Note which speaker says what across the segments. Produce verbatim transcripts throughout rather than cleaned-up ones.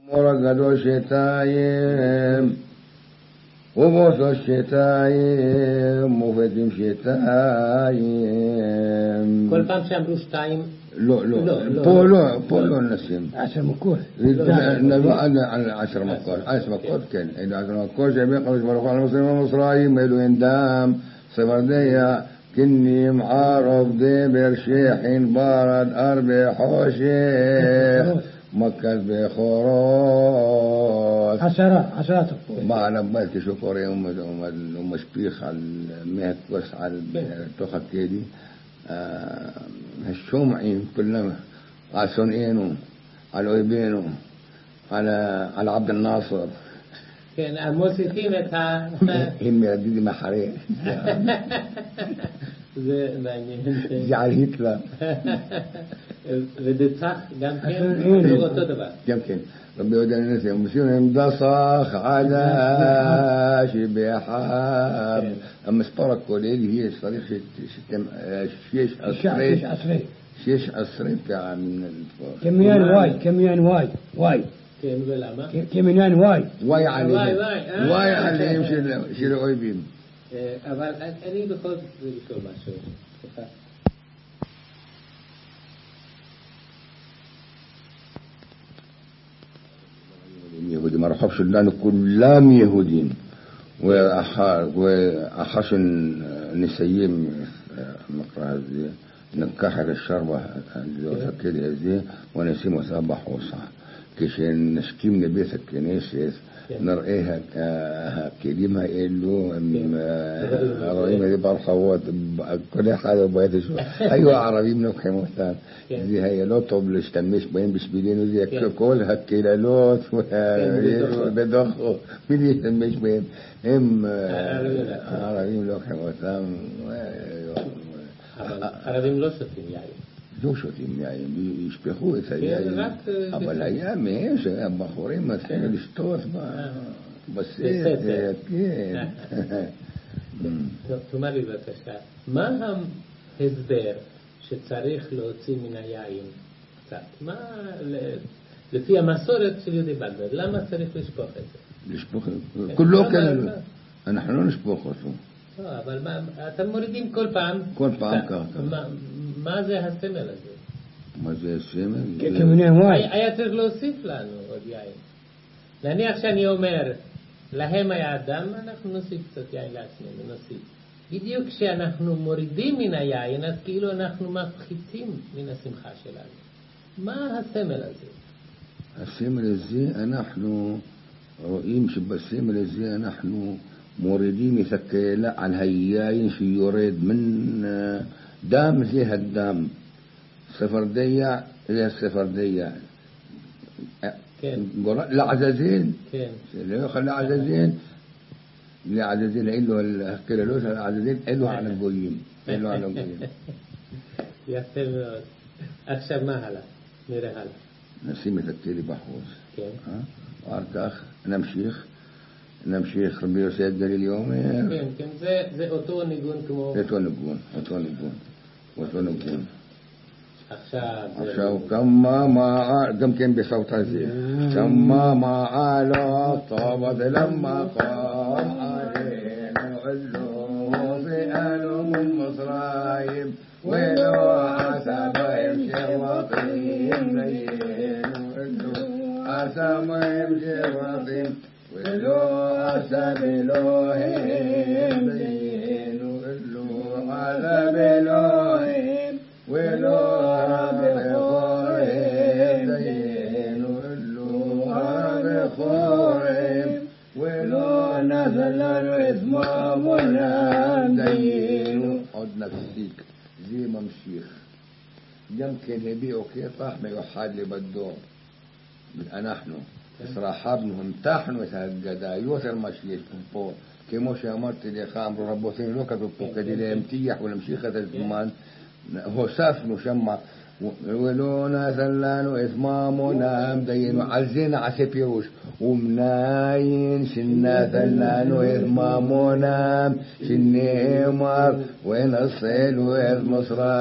Speaker 1: ورقدوا الشتايم وبوسوا الشتايم وفتم شتايم.
Speaker 2: כל פעם שאמרו שתיים?
Speaker 1: לא, לא, פה לא, פה לא נשים.
Speaker 3: עשר מכות.
Speaker 1: נבוא על עשר מכות, עשר מכות כן, אלו עשר מכות שהם יחלוש ברוך על המוסלמים המוסריים, אלו אין דם, סברדיה, كنيم عرب دبر شيحين بارد أربع حوشيح مكة بخروج
Speaker 3: عشرات عشرات
Speaker 1: ما أنا بمالك شكر يا أم أم شبيخ على المهد كوس على التوخة كيدي هالشمعين كلهم على سنينه على ويبينه على على عبد الناصر
Speaker 2: כן, המוסיפים את ה...
Speaker 1: הם ידידי מחרי.
Speaker 2: זה מעניין.
Speaker 1: זה על היטלר.
Speaker 2: ודצח גם כן, זה אותו דבר.
Speaker 1: גם כן. רבי יודע ננסי, הם דסח עלה שבחב. המספר הכולל יש צריך שיש עשרי. שיש עשרי פעמים.
Speaker 3: כמיין וואי, כמיין וואי, וואי.
Speaker 2: כן, ולמה?
Speaker 3: כמניין וואי.
Speaker 1: וואי עליהם. וואי עליהם של אויבים.
Speaker 2: אבל אני בכל זאת לשאול משהו.
Speaker 1: יהודים, הרחוב שלנו כולם יהודים. ואחר שנסיים המקרא הזה, נקח את השרבה הכלי הזה ונשים אותה בחוסה. כשנשכים לבית הכנסת נראה הכלים האלו הרעים האלה ברחבות, כל אחד בבית השם היו הערבים לוקחים אותם. זה היה לא טוב להשתמש בהם בשבילנו, זה כל הקללות בדוחו מי להשתמש בהם, הם הערבים לוקחים אותם.
Speaker 2: ערבים לא שותים יין,
Speaker 1: לא שותים יין, ישפכו את היין, אבל היה מהם שהבחורים מתחילים לשתות בסדר, כן.
Speaker 2: תאמר לי בבקשה, מה ההסבר שצריך להוציא מן היין קצת? מה, לפי המסורת של יהודי בגדד, למה צריך לשפוך את זה?
Speaker 1: לשפוך את זה? כולו כאלה, אנחנו לא נשפוך אותו.
Speaker 2: אבל אתם מורידים כל פעם?
Speaker 1: כל פעם ככה.
Speaker 2: מה זה הסמל הזה?
Speaker 1: מה זה הסמל?
Speaker 2: היה צריך להוסיף לנו עוד יין. נניח שאני אומר, להם היה אדם, אנחנו נוסיף קצת יין לעצמנו, נוסיף. בדיוק כשאנחנו מורידים מן היין, אז כאילו אנחנו מפחיתים מן השמחה שלנו. מה הסמל הזה?
Speaker 1: הסמל הזה, אנחנו רואים שבסמל הזה אנחנו מורידים את הקהלה על היין שיורד מן דם זה הדם, ספרדיה זה הספרדיה.
Speaker 2: כן.
Speaker 1: לעזאזל.
Speaker 2: כן.
Speaker 1: לא יוכל לעזאזל. לעזאזל אלו הקללות, לעזאזל אלו על הגויים. אלו על הגויים.
Speaker 2: יפה מאוד. עכשיו מה הלאה? נראה הלאה.
Speaker 1: נשים את הכלי בחוץ.
Speaker 2: כן.
Speaker 1: אחר כך נמשיך. נמשיך, רבי יוסי הגלילי אומר.
Speaker 2: כן, כן, זה, זה אותו ניגון כמו...
Speaker 1: אותו ניגון, אותו ניגון, אותו ניגון.
Speaker 2: עכשיו...
Speaker 1: עכשיו, כמה מעל, גם כן בסוט הזה. כמה מעלה טובת למה קם עלינו אלו ואלו ממצרים ולא עשה בהם שבטים נהיינו אלו עשה בהם שבטים ולא עשה באלוהים דיינו אלו עשה באלוהים ולא בכורים דיינו אלו בכורים ולא נזל לנו אתמם עולם דיינו. עוד נפסיק, זה ממשיך. גם כן הביאו קטע מיוחד לבדו. אנחנו הסרחבנו, המתחנו את ההגדה יותר מה שיש פה, כמו שאמרתי לך, אמרו רבותינו לא כתוב פה כדי להמתיח ולהמשיך את הזמן, הוספנו שמה ולא נזל לנו אתממונם דיינו, על זה נעשה פירוש, ומנין שנזל לנו אתממונם שנאמר ונצלו את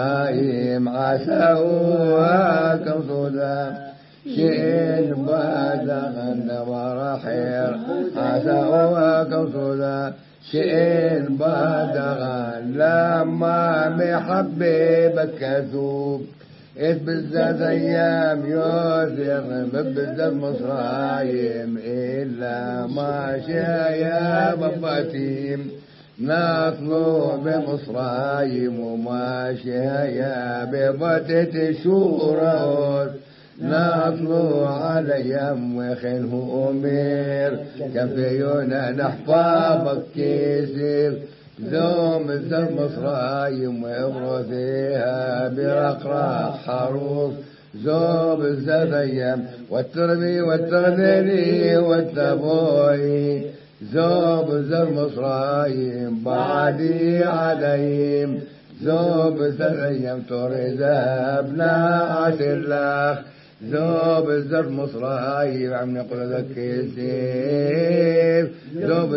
Speaker 1: מצרים עשאוה כמסודם שאין בה دغن ورحير عسى وكوصولا شئين بدغن لما محببك كذوب اتبزاز ايام يوزر مبزاز مصرايم الا ما شايا بباتيم نطلو بمصرايم وما شايا ببتت شورات نطلو على يم وخنه أمير كفيونا نحفظك كيسير زوم الزم مصرايم وابرثيها برقراق حروف زوم الزذيم والتربي والتغذري والتبوي زوب الزر مصرايم بعدي عليهم زوب الزريم توري ذهبنا عشر لاخ زوب الزر مصرايم عم نقول ذاك يسير زوب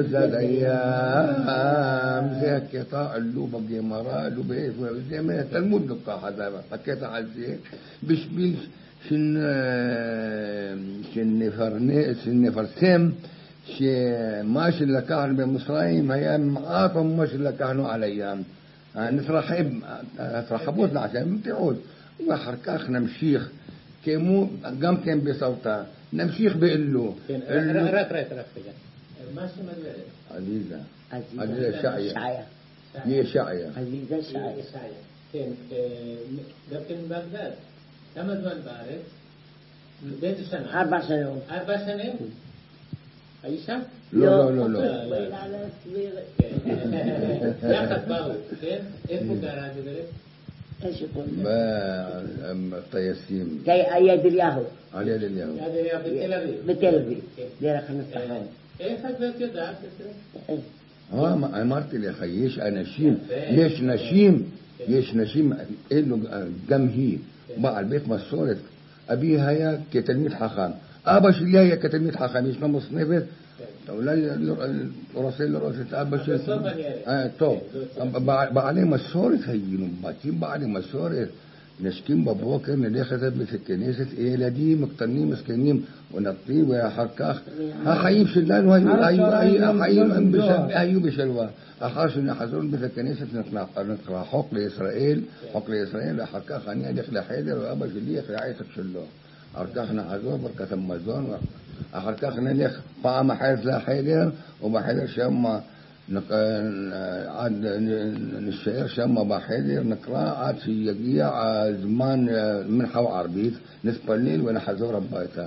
Speaker 1: الزريم زي قطاع اللوبة جمرة لوبة زي ما التلمود نقطع هذا حكيت على زي بشبيل شن شن فرني شن فرسم شيء ماشي اللي كانوا بمصرايم هي معاطم ماشي اللي كانوا عليهم نترحب ترحبونا عشان تعود وحركاخ نمشيخ كيمو قام كان بصوتها نمشيخ بقلو
Speaker 2: رك رك رك ماشي مدري
Speaker 1: عزيزة عزيزة شاعية هي شاعية
Speaker 4: عزيزة شاعية
Speaker 2: كان لكن بغداد كم زمان بعرف بيت سنة
Speaker 4: أربع سنوات
Speaker 2: أربع سنين عيشة؟
Speaker 1: لا لا لا لا
Speaker 4: بين على صغيرة
Speaker 2: يا خطباو كيف؟ إيه فقراء جدري؟
Speaker 4: إيش يقول؟
Speaker 1: ما طيسيم
Speaker 4: جاي أياد الياهو
Speaker 1: علي اليوم
Speaker 2: هذا يا بتل أبيب
Speaker 4: بتل أبيب دير خمس سنوات
Speaker 2: إيه خطبت كده
Speaker 1: اه ما امرت لي خيش نشيم ليش نشيم ليش نشيم انه جمهير مع البيت مسورة ابيها يا كتلميذ حخام ابا شليا يا كتلميذ حخام ايش نمص نفر ولا الرسول الرسول ابا شل اه تو بعدين مسورة هينو باتين بعد مسورة نشكين بابوكر اللي خذت في الكنيسة ايه لدي مقتنين مسكينين ونطيب ويا حركاخ ها خيب شلان وهي ايو ايو ايو بشل ايو بشلوا اخاش ان حزون في الكنيسة نقرا نقرا حق لاسرائيل حق لاسرائيل حركاخ اني دخل حيدر وابا شليه في عيسى شلو حركاخنا حزون بركة مزون حركاخنا ليخ طعم حيث لا حيدر وما حيدر شما نق عاد نشير شما بحيدر نقرأ عاد في يجيع زمان من حو عربيت نسبة الليل وأنا حزور بيتا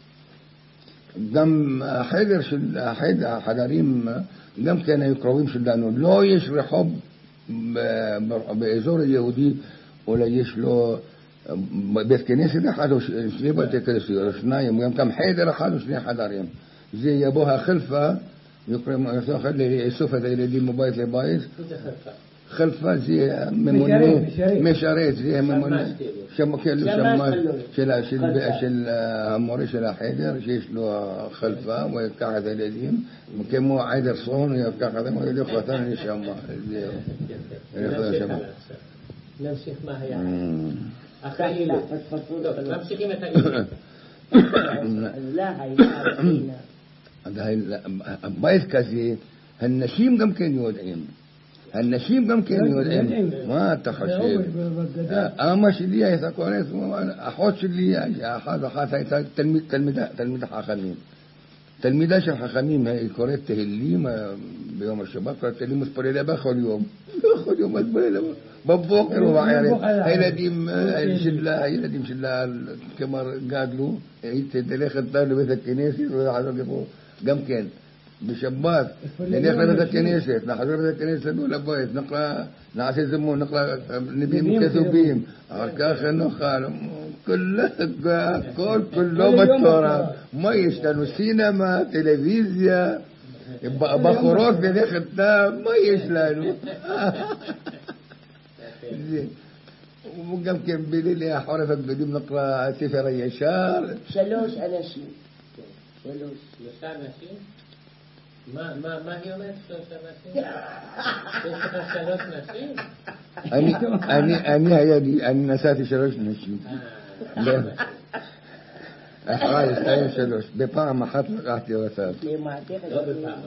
Speaker 1: دم حيدر شل حيدر حداريم دم كان يقرأوهم شلانو لو يشرحوا بأزور اليهودي ولا يشلو بيت كنيسة ده حدو شليبة تكرسي رشنايم ويوم كم حيدر حدو شلي حداريم زي يبوها خلفة يقرأ يسوع لي يسوف ذا اللي موبايل لبايت خلفة زي ممنوع مشاريت زي ممنوع شم كل شم شلا شل شل موري شلا حيدر شيش له خلفة ويقعد اليدين مكمو عيدر صون يقعد ما يدخل ثاني يشم
Speaker 2: نمشي نمشي ما هي أخي لا نمشي متى
Speaker 4: لا هي
Speaker 1: هذا بايت كذي هالنشيم كم كان يودعين هالنشيم كم كان يودعين ما تخشير أمش اللي يسكونيس أحوش اللي هذا هذا تلميذ تلميذ تلميذ حاخمين تلميذ شيخ حاخمين هي كوريت تهليم بيوم الشباب كوريت تهليم مسبريلا بأخذ يوم بأخذ يوم مسبريلا ببوكر وعيري هاي نديم شلا هاي نديم شلا كمر قادلو هي تدلخ الطالب بيت الكنيسة ولا حاجة كيفو قام كان بشباك اللي يقرأ بيت الكنيسة نحضر بيت الكنيسة نقول بيت نقرأ نعسي زمون نقرأ نبيم كثوبيم أركاخ النخال كل كل كله بالتورا ما يشتنوا سينما تلفزيون بخورات بدي خدام ما يشلانوا زين وقام كان بيقول لي حرفك بدي نقرأ سفر يشار
Speaker 4: شلوش أناشيد شلوش
Speaker 2: شلوش أناشيد ما ما ما هي ما شلوش أناشيد شلوش أناشيد
Speaker 1: أني أني أني هي دي أني نسيت شلوش أناشيد אחראי, שתיים שלוש. בפעם אחת לקחתי אותה.
Speaker 4: למעתיך
Speaker 2: לא בפעם.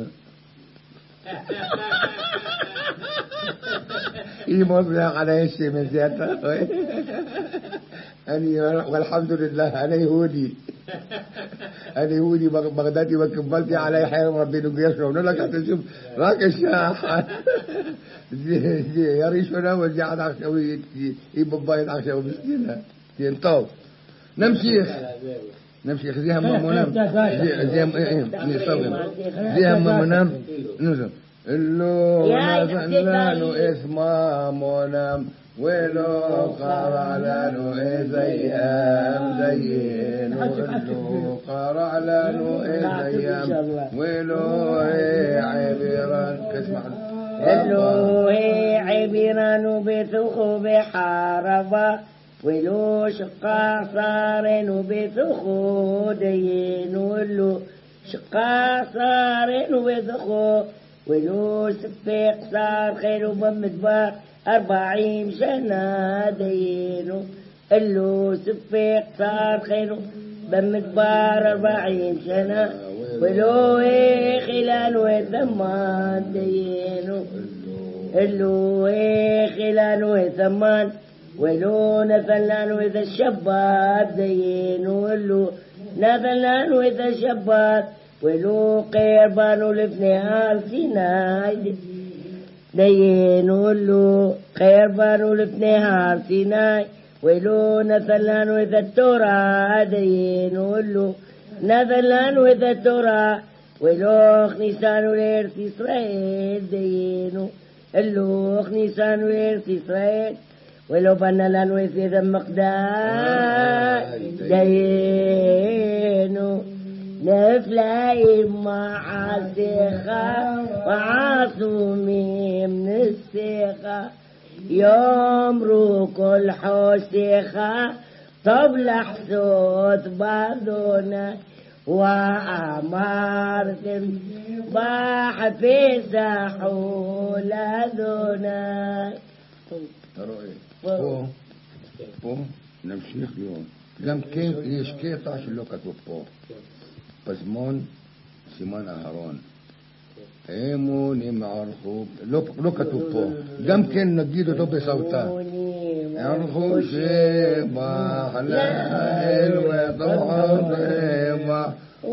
Speaker 1: היא מוזלח עלי שמן, זה אתה רואה? אני, والحمد لله, אני יהודי. אני יהודי בגדתי וקיבלתי עלי חרם רבינו גרשום. לא לקחתי שום, רק אישה אחת. זה הראשונה וזה עד עכשיו, היא בבית עכשיו מסכינה. כן, טוב. נמשיך. نمشي خذيها مامونام زي زي مامونام نزل اللو نزلانو اسمه مونام ولو قرع لانو زيام زين اللو قرع لانو زيام ولو عبيران اسمع
Speaker 4: اللو عبيران بثخو بحاربا ولو شقا صار وبثخو دين ولو شقا صار وبثخو ولو سفيق صار خير وبمدبار أربعين سنة دينو اللو سفيق صار خير بمدبار أربعين سنة ولو خلال وثمان دينو اللو خلال وثمان ولو نثلان وإذا الشباب دين ولو نثلان وإذا الشباب ولو قيربان لفنها سيناي دين ولو قيربان لفنها سيناي ولو نثلان وإذا التورا دين ولو نثلان وإذا التورا ولو خنيسان لإرث إسرائيل دين ولو خنيسان لإرث إسرائيل ولو بنا لانو يثيث مقدار دينو نفلاي مع السيخة وعاصومي من السيخة يمرو كل حوسيخة طبلح صوت بعضنا وأمارة باح في سحول دونا
Speaker 1: رؤية פה, פה, נמשיך לראות. גם כן יש קטע שלא כתוב פה. פזמון, סימן אהרון. אמונים ערכו, לא כתוב פה. גם כן נגיד אותו בסרטה. ערכו שבח לאל ותוכל שבח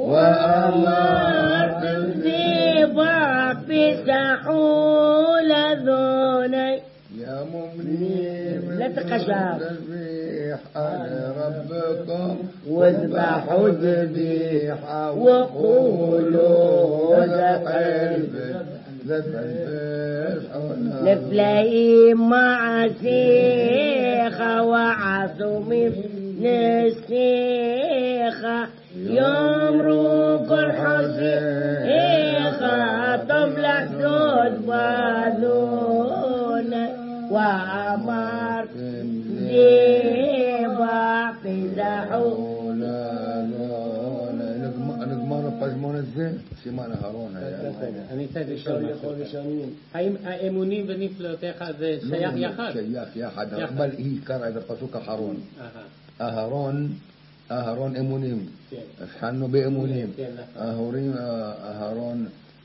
Speaker 1: ואמרתם
Speaker 4: שבח פסחו לדוני
Speaker 1: يا مؤمنين
Speaker 4: لا تقشعر
Speaker 1: أنا ربكم
Speaker 4: واذبحوا
Speaker 1: ذبيحة وقولوا ذبح
Speaker 4: نفلاي مع سيخة وعصوم نسيخة يمرق الحسيخة طبلح صوت بالونا وأمر زيبا فزحوا
Speaker 1: נגמר הפזמון הזה, סימן אהרון היה.
Speaker 2: אני רוצה לשאול משהו. האם האמונים ונפלאותיך זה שייך יחד?
Speaker 1: שייך יחד, אבל היא קראה את הפסוק האחרון. אהרון, אהרון אמונים. הבחנו באמונים. אהרון, אהרון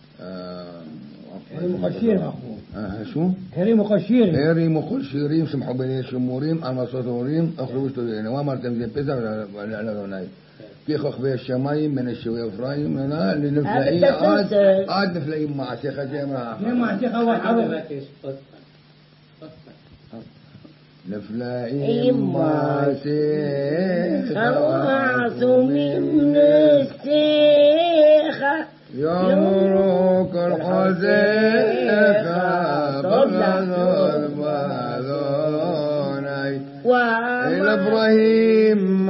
Speaker 3: הרימו חשירים.
Speaker 1: شو؟
Speaker 3: הרימו חשירים.
Speaker 1: הרימו כל שירים, שמחו בני שמורים, על מסעות הורים, אוכלו ושתולים. ואמרתם זה פסח לאדוני. כי כוכבי השמיים בין השוי אפרים, לנפלאים עד נפלאים מעשיך, זה אמרה.
Speaker 3: זה מעשיך וחרוב.
Speaker 1: נפלאים מעשיך
Speaker 4: ועצומים נשיך
Speaker 1: יאמרו כל חוזיך תולדות באדוני אל אברהם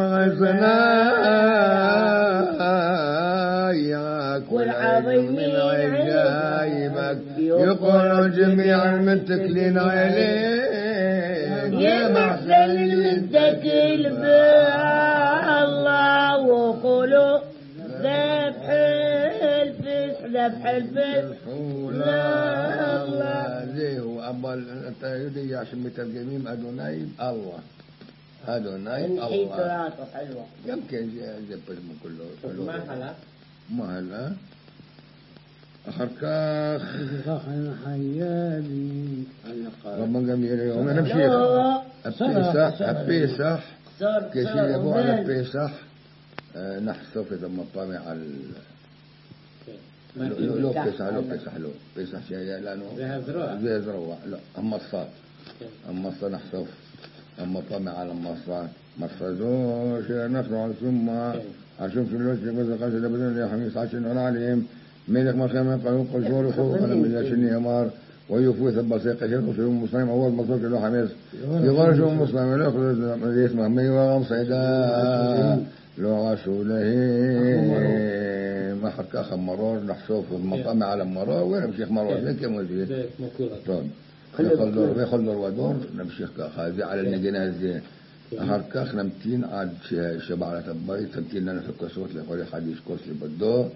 Speaker 1: غزناي كل عظيم من عجائبك يقول جميع المتكلين عليك
Speaker 4: يا محسن المتكل بالله وقولوا ذبح الفسح ذبح الفسح
Speaker 1: لا الله زي هو أبا أنت يدي عشان مترجمين أدوناي الله אדוני
Speaker 4: الحين
Speaker 1: الله
Speaker 4: تراثه حلوة.
Speaker 1: يمكن זה פסמו כולו.
Speaker 2: מה הלאה?
Speaker 1: מה הלאה? אחר כך
Speaker 3: صخن حيالي
Speaker 1: רבן גמליאל אומר נמשיך.
Speaker 4: לא,
Speaker 1: הפסח, הפסח,
Speaker 4: صار
Speaker 1: כשיבוא על
Speaker 4: صار
Speaker 1: הפסח אה, נחשוף את המפה מעל...
Speaker 2: כן.
Speaker 1: לא, לא, לא פסח, לא פסח, לא. פסח שהיה לנו...
Speaker 2: זה הזרוע.
Speaker 1: זה הזרוע, לא. המסע.
Speaker 2: כן.
Speaker 1: המסע נחשוף. המפה מעל המסע. מסע זו שאנחנו עושים מה... עשום שלא שתקבו זכה שדבדנו ליחמיס עד שנעלה עליהם מלך מלכם ינקלו כל שור לחוק על המילה שני אמר ויופו את הבסק אשר חושבים מוסלמים עבוד מסור שלא חמס יגור שום מוסלמים ולא יכולו להתמח מי ורם סעידה לא עשו להם אחר כך המרור נחשוף מפה מעל המרור ונמשיך מרור זה כמו זה
Speaker 2: זה כמו קורה.
Speaker 1: טוב וכל דור ודור נמשיך ככה זה על הנגנה הזה אחר כך נמתין עד שבעלת הבית תמתין לנו כוסות לכל אחד יש כוס לבדו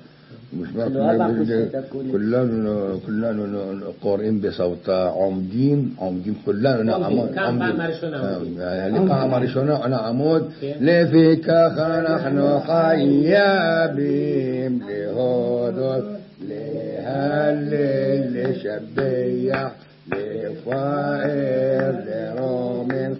Speaker 1: كلنا كلنا قارئين بصوتا عمدين عمدين كلنا نعمود
Speaker 2: كم פעם הראשונה
Speaker 1: يعني פעם הראשונה נעמוד לפיכך אנחנו חייבים להודות להלל לשבח לפאר לרומם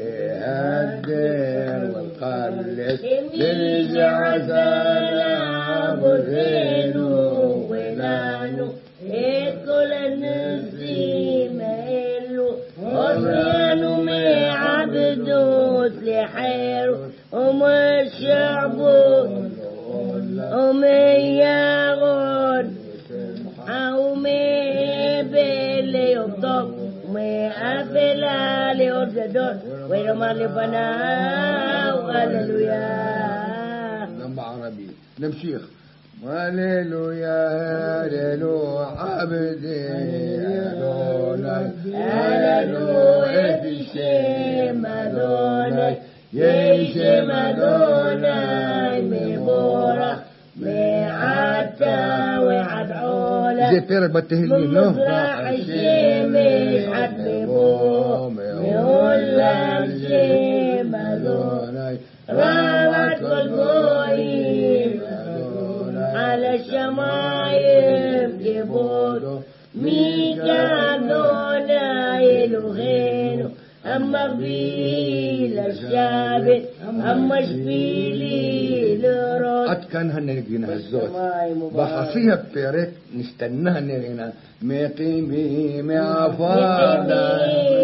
Speaker 1: להדר والقلس للجعزانا بذينو ولانو كل النسيم إلو وصيانو مي عبدوت لحيرو ومي الشعبوت ومي ياغون ومي بيلي يبطب ومي أفلا ليرجدون ويرمى لفناه هللويا نمبر عربي نمشيخ هللويا هللو عبدي هللويا هللويا تشيم هللويا يشيم هللويا مبورة معتا وعد عولا زي بيرك بتهلين له مزرع الشمس حد بوم يولا الشيم هللويا رابط والقويم على الشمايم كبودو ميكا دونا يلوغينو أما قبيل الشابت أما شبيلي لروس أتكن هنرقينا الزوت بحصيها بيرك نستناها نرقينا ميقيمي معفادا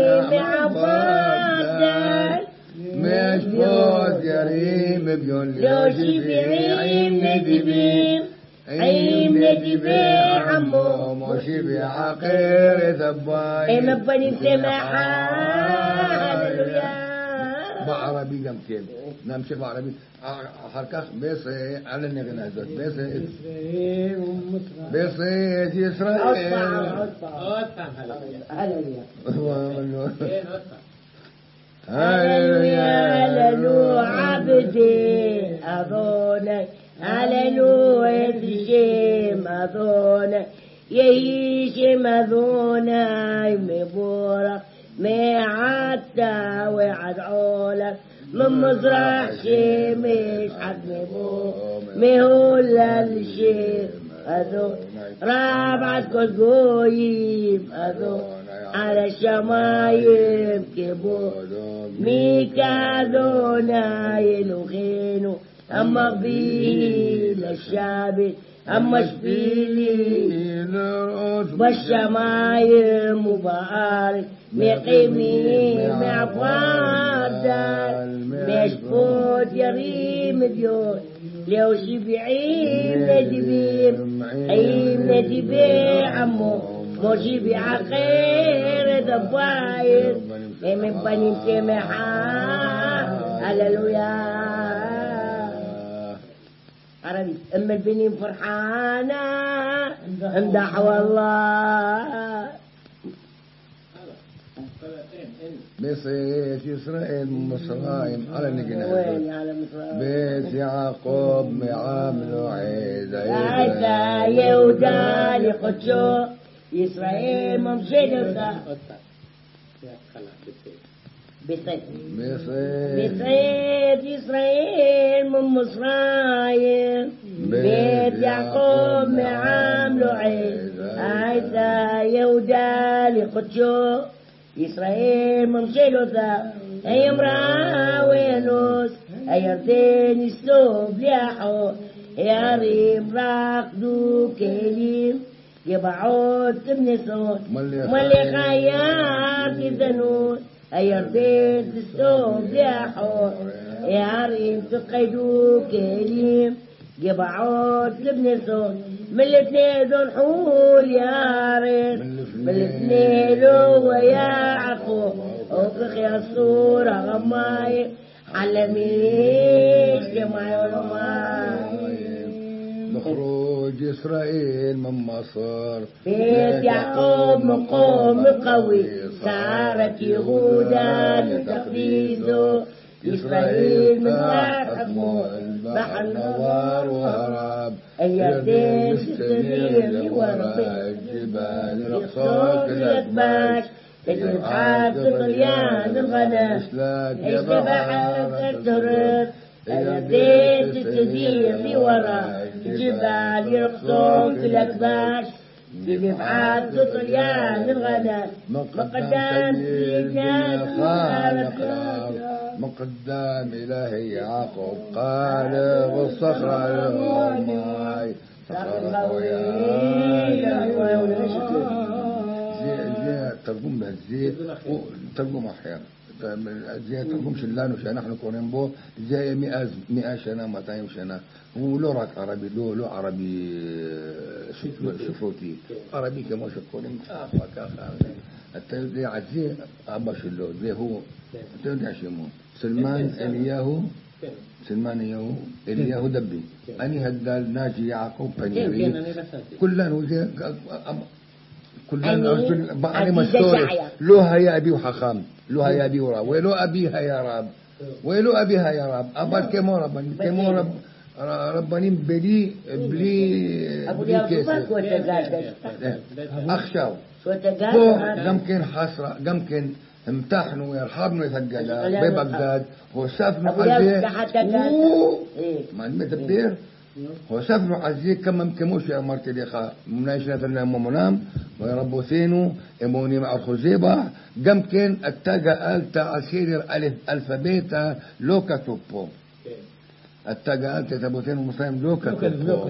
Speaker 1: معفادا مش فوز يريم بيون لو شبيعيم ندبيم عيم ندبي عمو موشي بعقير ذباي اما بني سمحا هللويا بعربي يمكن نمشي بعربي حركة بس على النغنى ذات بس بس إسرائيل
Speaker 4: هللويا
Speaker 1: هللويا
Speaker 4: هللويا عبدي أظنك هللويا تشيم أظنك يشيم أظنك مبورك معتا وعد عولك من مزرع شمس حد مبور مهول الشيم أظن رابعة كل قويم أظن على الشمايم كبور ميكا دونا يلوغينو أما قبيل الشابت أما شبيلي والشمايم مبارك مقيمي معفادا مشفوت يريم ديون لو شبعين ندبيم عيم ندبي عمو موشي بعقير دباير من بني سمحا هللويا عربي أما البنين فرحانة امدح والله
Speaker 1: بيت إسرائيل مصرايم على نجنة
Speaker 4: وين على مصرايم
Speaker 1: بيت يعقوب معامل عيدا
Speaker 4: عيدا يهودا لقدشو إسرائيل ممشي لك بصيد
Speaker 1: بصيد
Speaker 4: بصيد إسرائيل من مصرايم بيت يعقوب معامله عيد عيسى يهودا لقدشو إسرائيل ممشيلو ذا أي امرأة وينوس أي يردين يسلوب ليحو يا ريم راقدو كليم يبعود تبنسون ملي خيار تذنون أي يردين تسلوب ليحو يا ريم تقيدو كليم يبعود تبنسون من الاثنين دون حول يا ريت من الاثنين هو يعقوب وفخ يا الصورة غماي حلميش جماي ولماي
Speaker 1: بخروج إسرائيل من مصر
Speaker 4: بيت يعقوب مقوم قوي سارت يهودا لتقديسه إسرائيل من حكمه بحر نظار وهرب اليدين تستدير وراء الجبال رقصات الأكباش تجد حاد طليان الغنم اشتبعت الترب اليدين تستدير وراء الجبال رقصات الأكباش بنفعات طليان الغنم مقدام سيدنا خالق
Speaker 1: مقدام إلهي يعقوب قال والصخرة الماي صخرة ويا ترجم بالزيت ترجم أحيانا زي ترجم شلانو شنا نحن كونين بو زي مئة مئة شنا مئتين شنا هو لغة عربي لو لو عربي شفوتي عربي كما شكونين كافا كافا التيودي عزي أبا شلو زي هو التيودي عشيمون سلمان إلياهو سلمان إلياهو إلياهو دبي أني هدال ناجي يعقوب بنيري كلنا وزي كلنا أنا مستوري لوها يا أبي وحخام لوها يا أبي وراب ولو أبيها يا راب ولو أبيها يا راب أبا كمو ربني كمو رب ربني بلي بلي
Speaker 4: أبو يوسف
Speaker 1: أخشاو يمكن حسرة يمكن امتحنوا ويرحبنوا يثقلها ببغداد هو سافنوا عزيه ما المتبير هو سافنوا عزيه كما مكموش يا مرتي ليخا منايشنا ترنا منام ويربوا ثينو اموني مع الخزيبة يمكن التاجا التا عسير الف الفابيتا لو كتبو التاجا التا تبوتين المصايم لو كتبو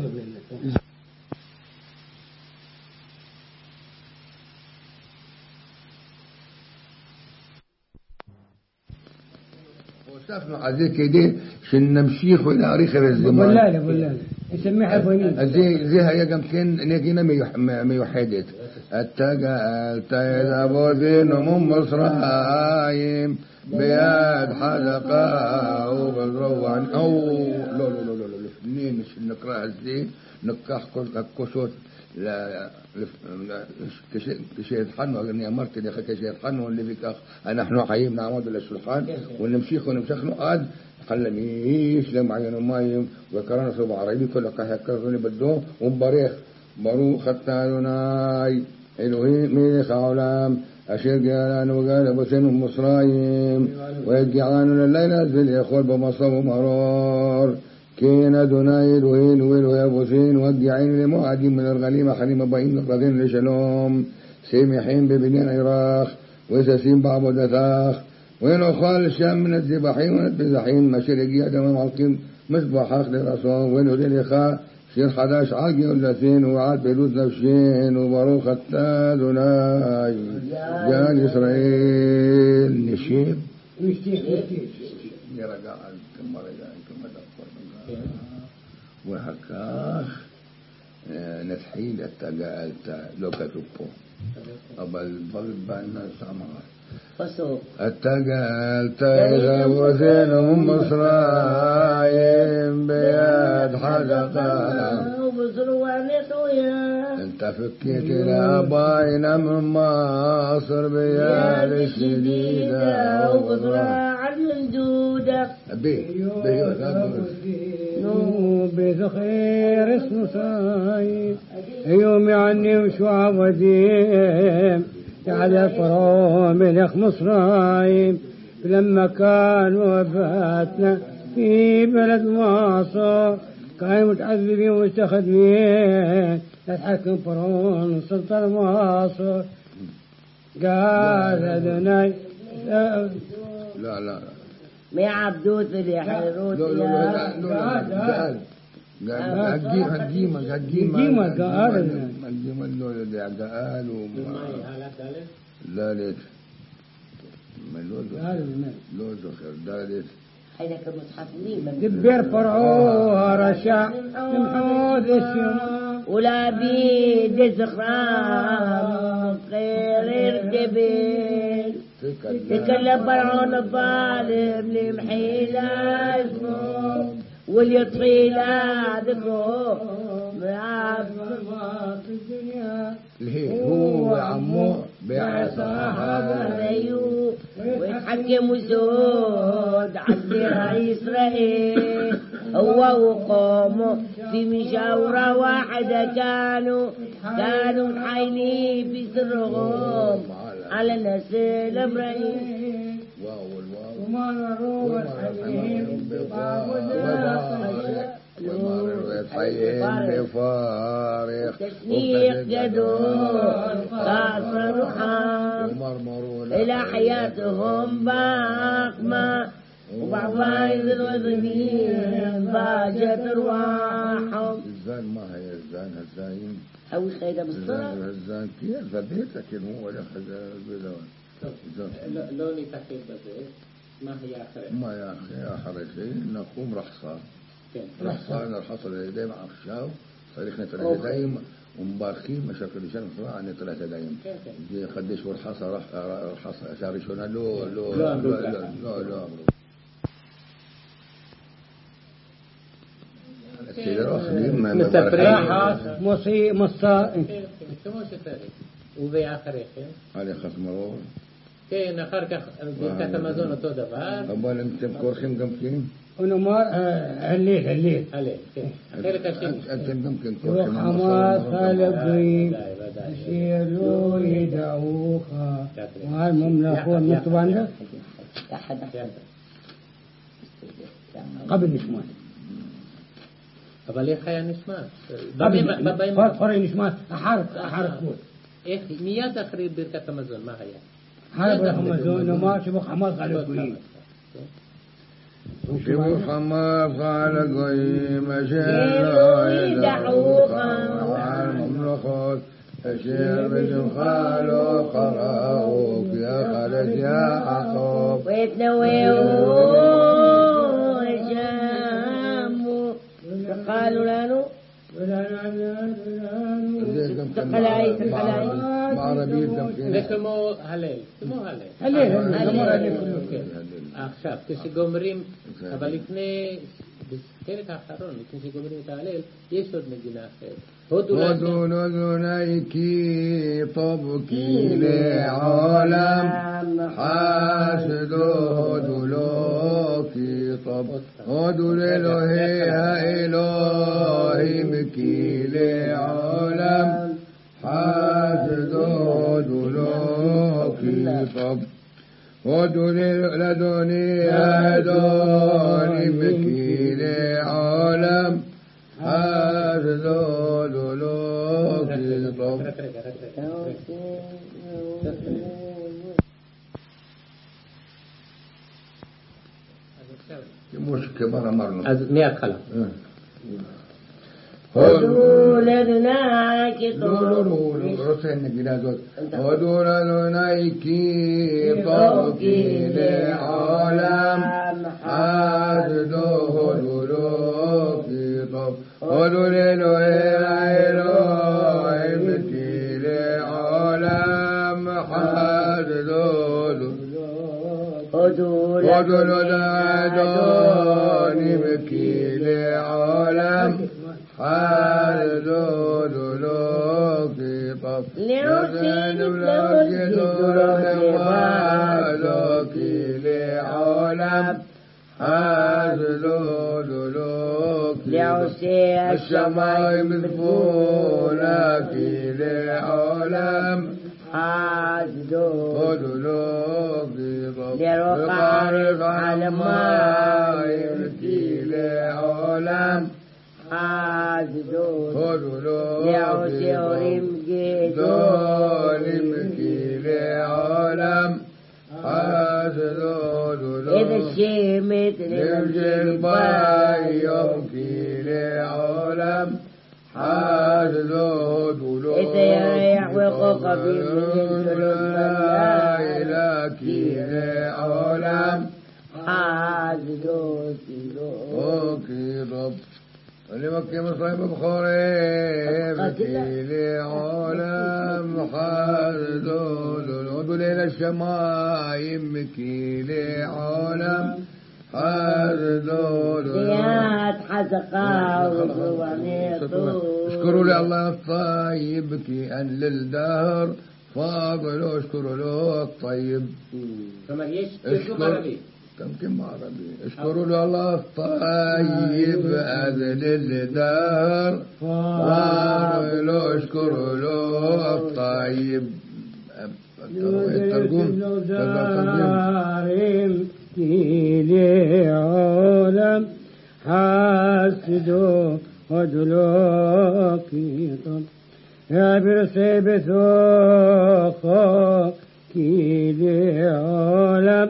Speaker 1: سافنوا عزيه كده شن نمشيخ إلى آخر الزمان
Speaker 3: بلاله بلاله يسميها بنين
Speaker 1: زي زي هي يمكن نجينا ميوحدت التجا التيذ ذين من مصرايم بياد حلقة وبالروان أو لا لا لا لا منين مش نقرأ ازاي نكح كل كشوت لا كشيء حنو أغني أمرت لي كشيء حنو اللي فيك أخ نحن حيين نعمد للسلطان ونمشيخ ونمشخنو قاد خلميش لم عين مايم وكرنا صوب عربي كل كهكرني بدو وبريخ بروخ التالوناي إلهي ميخ عالم أشير جالان وقال بسن مصرايم ويجعلان الليلة زل يخول بمصاب مرار كين دوناي إلهي نويل يا بسين وجعين لمعدين من الغليمة حريم بين القذين لشلوم سيمحين ببنين عراق وسسين بعض دثاخ وين أخوال الشام من الذبحين ونتبزحين مشرقية دمام عالقين مصباح حق للرسول وين ودين إخاء شين حداش عاقي واللثين وعاد بيدوث نفشين وبروخ التادوناي جان إسرائيل نشيب يرجع كم رجع كم دقر وهكاخ نتحيل التجا لو كتبه قبل ضرب السماء التجا التجا وزين من مصرايم بيد حلقة انت فكيت لأباينا من مصر بيد الشديدة
Speaker 4: وبضراع الممدودة
Speaker 1: بيه
Speaker 3: نو بذخير اسم صايم يوم عني وشعب وديم على فرام ملك مصرايم لما كان وفاتنا في بلد مصر كانوا متعذبين ومستخدمين يتحكم فرعون سلطان مصر قال أدناي
Speaker 1: لا لا لا
Speaker 4: ما عبدوت اللي حيروت
Speaker 1: لا لا لا لا قال قديمة قديمة قديمة
Speaker 3: قديمة قال
Speaker 1: قديمة اللولة دي قال لا ليت ما اللولة لولة خير لا ليت
Speaker 4: حينك المصحفين
Speaker 3: دبر فرعون رشا محوذ الشمال
Speaker 4: ولا بيد زخرام غير الدبل تكلم فرعون الظالم لمحي اسمه واليطفي لا ذكره معاف الدنيا
Speaker 1: اللي هو عمو بيع
Speaker 4: صحابه ايوب ويتحكم وسود عزيها اسرائيل هو وقومه في مشاورة واحدة كانوا كانوا محايلين في سرهم على نسل ابراهيم
Speaker 3: وما نروح الحليم
Speaker 1: ومر بفارق
Speaker 4: تشنيق جدول قاصر وحام إلى حياتهم باقمة وبعضايز الوزنين باجت أرواحهم
Speaker 1: الزان ما هي الزان هزاين
Speaker 4: أو خيدة بالصلاة
Speaker 1: الزان كيف ذبيت لكن هو اللي أخذ بدون
Speaker 2: لوني تحيل بذيت ما هي آخر
Speaker 1: ما يا أخي آخر شيء نقوم رحصة رحصة الحصل اللي دايما عفشاو صريخنا ثلاثة دايم ومبارخين مشاكل شان صراع عن ثلاثة دايم دي قديش ورحصة رح رحصة شاري شونا لو لو لو لو لو
Speaker 3: مسافرين مصي مصا
Speaker 2: كم شتاري وبي آخر شيء
Speaker 1: على خص مرور
Speaker 2: كين آخر كخ بركة مازون אותו דבר
Speaker 1: אבל אתם כורכים גם כן?
Speaker 3: ונאמר הליל, הליל.
Speaker 2: הליל, כן. החלק השני.
Speaker 1: אתם גם כן כורכים.
Speaker 3: וחמאס הלגויים אשר לא ידעוך ועל ממלכות נתבנדה قبل نشمات
Speaker 2: אבל איך היה נשמע?
Speaker 3: פרפרי נשמט, אחר, אחר כבוד.
Speaker 2: איך, מיד אחרי ברכת המזון, מה היה?
Speaker 3: אחר ברכת המזון, נאמר שבו חמאס הלגויים.
Speaker 1: שבו חמאס הלגויים אשר לא ידעוך ועל ממלכות אשר בשמך לא קראו כי יחלת יעקב
Speaker 4: ויתנאוהו قالوا لانو تقلاي تقلاي
Speaker 1: בערבית גם כן.
Speaker 2: זה כמו הלל, כמו הלל.
Speaker 3: הלל,
Speaker 2: עכשיו, כשגומרים, אבל לפני, בחלק האחרון, לפני שגומרים את ההלל, יש עוד מגינה אחרת.
Speaker 1: הודו לאדוני כי טוב כי לעולם חסדו הודו לו כי טוב הודו לאלוהי האלוהים כי לעולם חסדו הודו לו כי טוב הודו לאדוני האדונים כי לעולם חסדו לו כי טוב כמו שכבר אמרנו.
Speaker 2: אז מההתחלה.
Speaker 4: הודו לאדוני כי טוב.
Speaker 1: לא, לא, לא רוצה נגידה הזאת. הודו לאדוני כי טוב כי לעולם חסדו הודו לו כי טוב. הודו לאלוהי האלוהים כי לעולם חסדו
Speaker 4: הודו
Speaker 1: לאדוני כי לעולם חסדו לו כי טוב. לעושים לו כי לעולם חסדו לו כי
Speaker 4: לעושי
Speaker 1: השמיים צפונה כי לעולם
Speaker 4: חסדו
Speaker 1: חסדו לו כי טוב. لرقارق على ما يبكي لعالم
Speaker 4: حاسدون
Speaker 1: خذوا
Speaker 4: لعسيرهم
Speaker 1: ظالم كي لعالم حاسدون
Speaker 4: إذا الشمت
Speaker 1: نمجل بايهم كي لعالم حاسدون
Speaker 4: إذا يريح وقوق في
Speaker 1: لا إله كي لعالم
Speaker 4: حاسدون
Speaker 1: أوكي رب لمكي مصيب بخوري بكي لعالم حاسدون العدو ليلة الشمايم بكي لعالم حاسدون
Speaker 4: زياد حزقا وغوانيطو
Speaker 1: اشكروا لي الله الطيب بكي أن للدهر فاضلوا اشكروا له الطيب
Speaker 2: כלומר, יש
Speaker 1: اشكر-
Speaker 2: תרגום ערבי.
Speaker 1: كم كم عربي اشكروا له الله الطيب أذل الدهر فاضلوا اشكروا له الطيب الترجم
Speaker 3: دارم كيلي عالم حاسدو ودلو كيطم يا برسي بثوخو كيلي عالم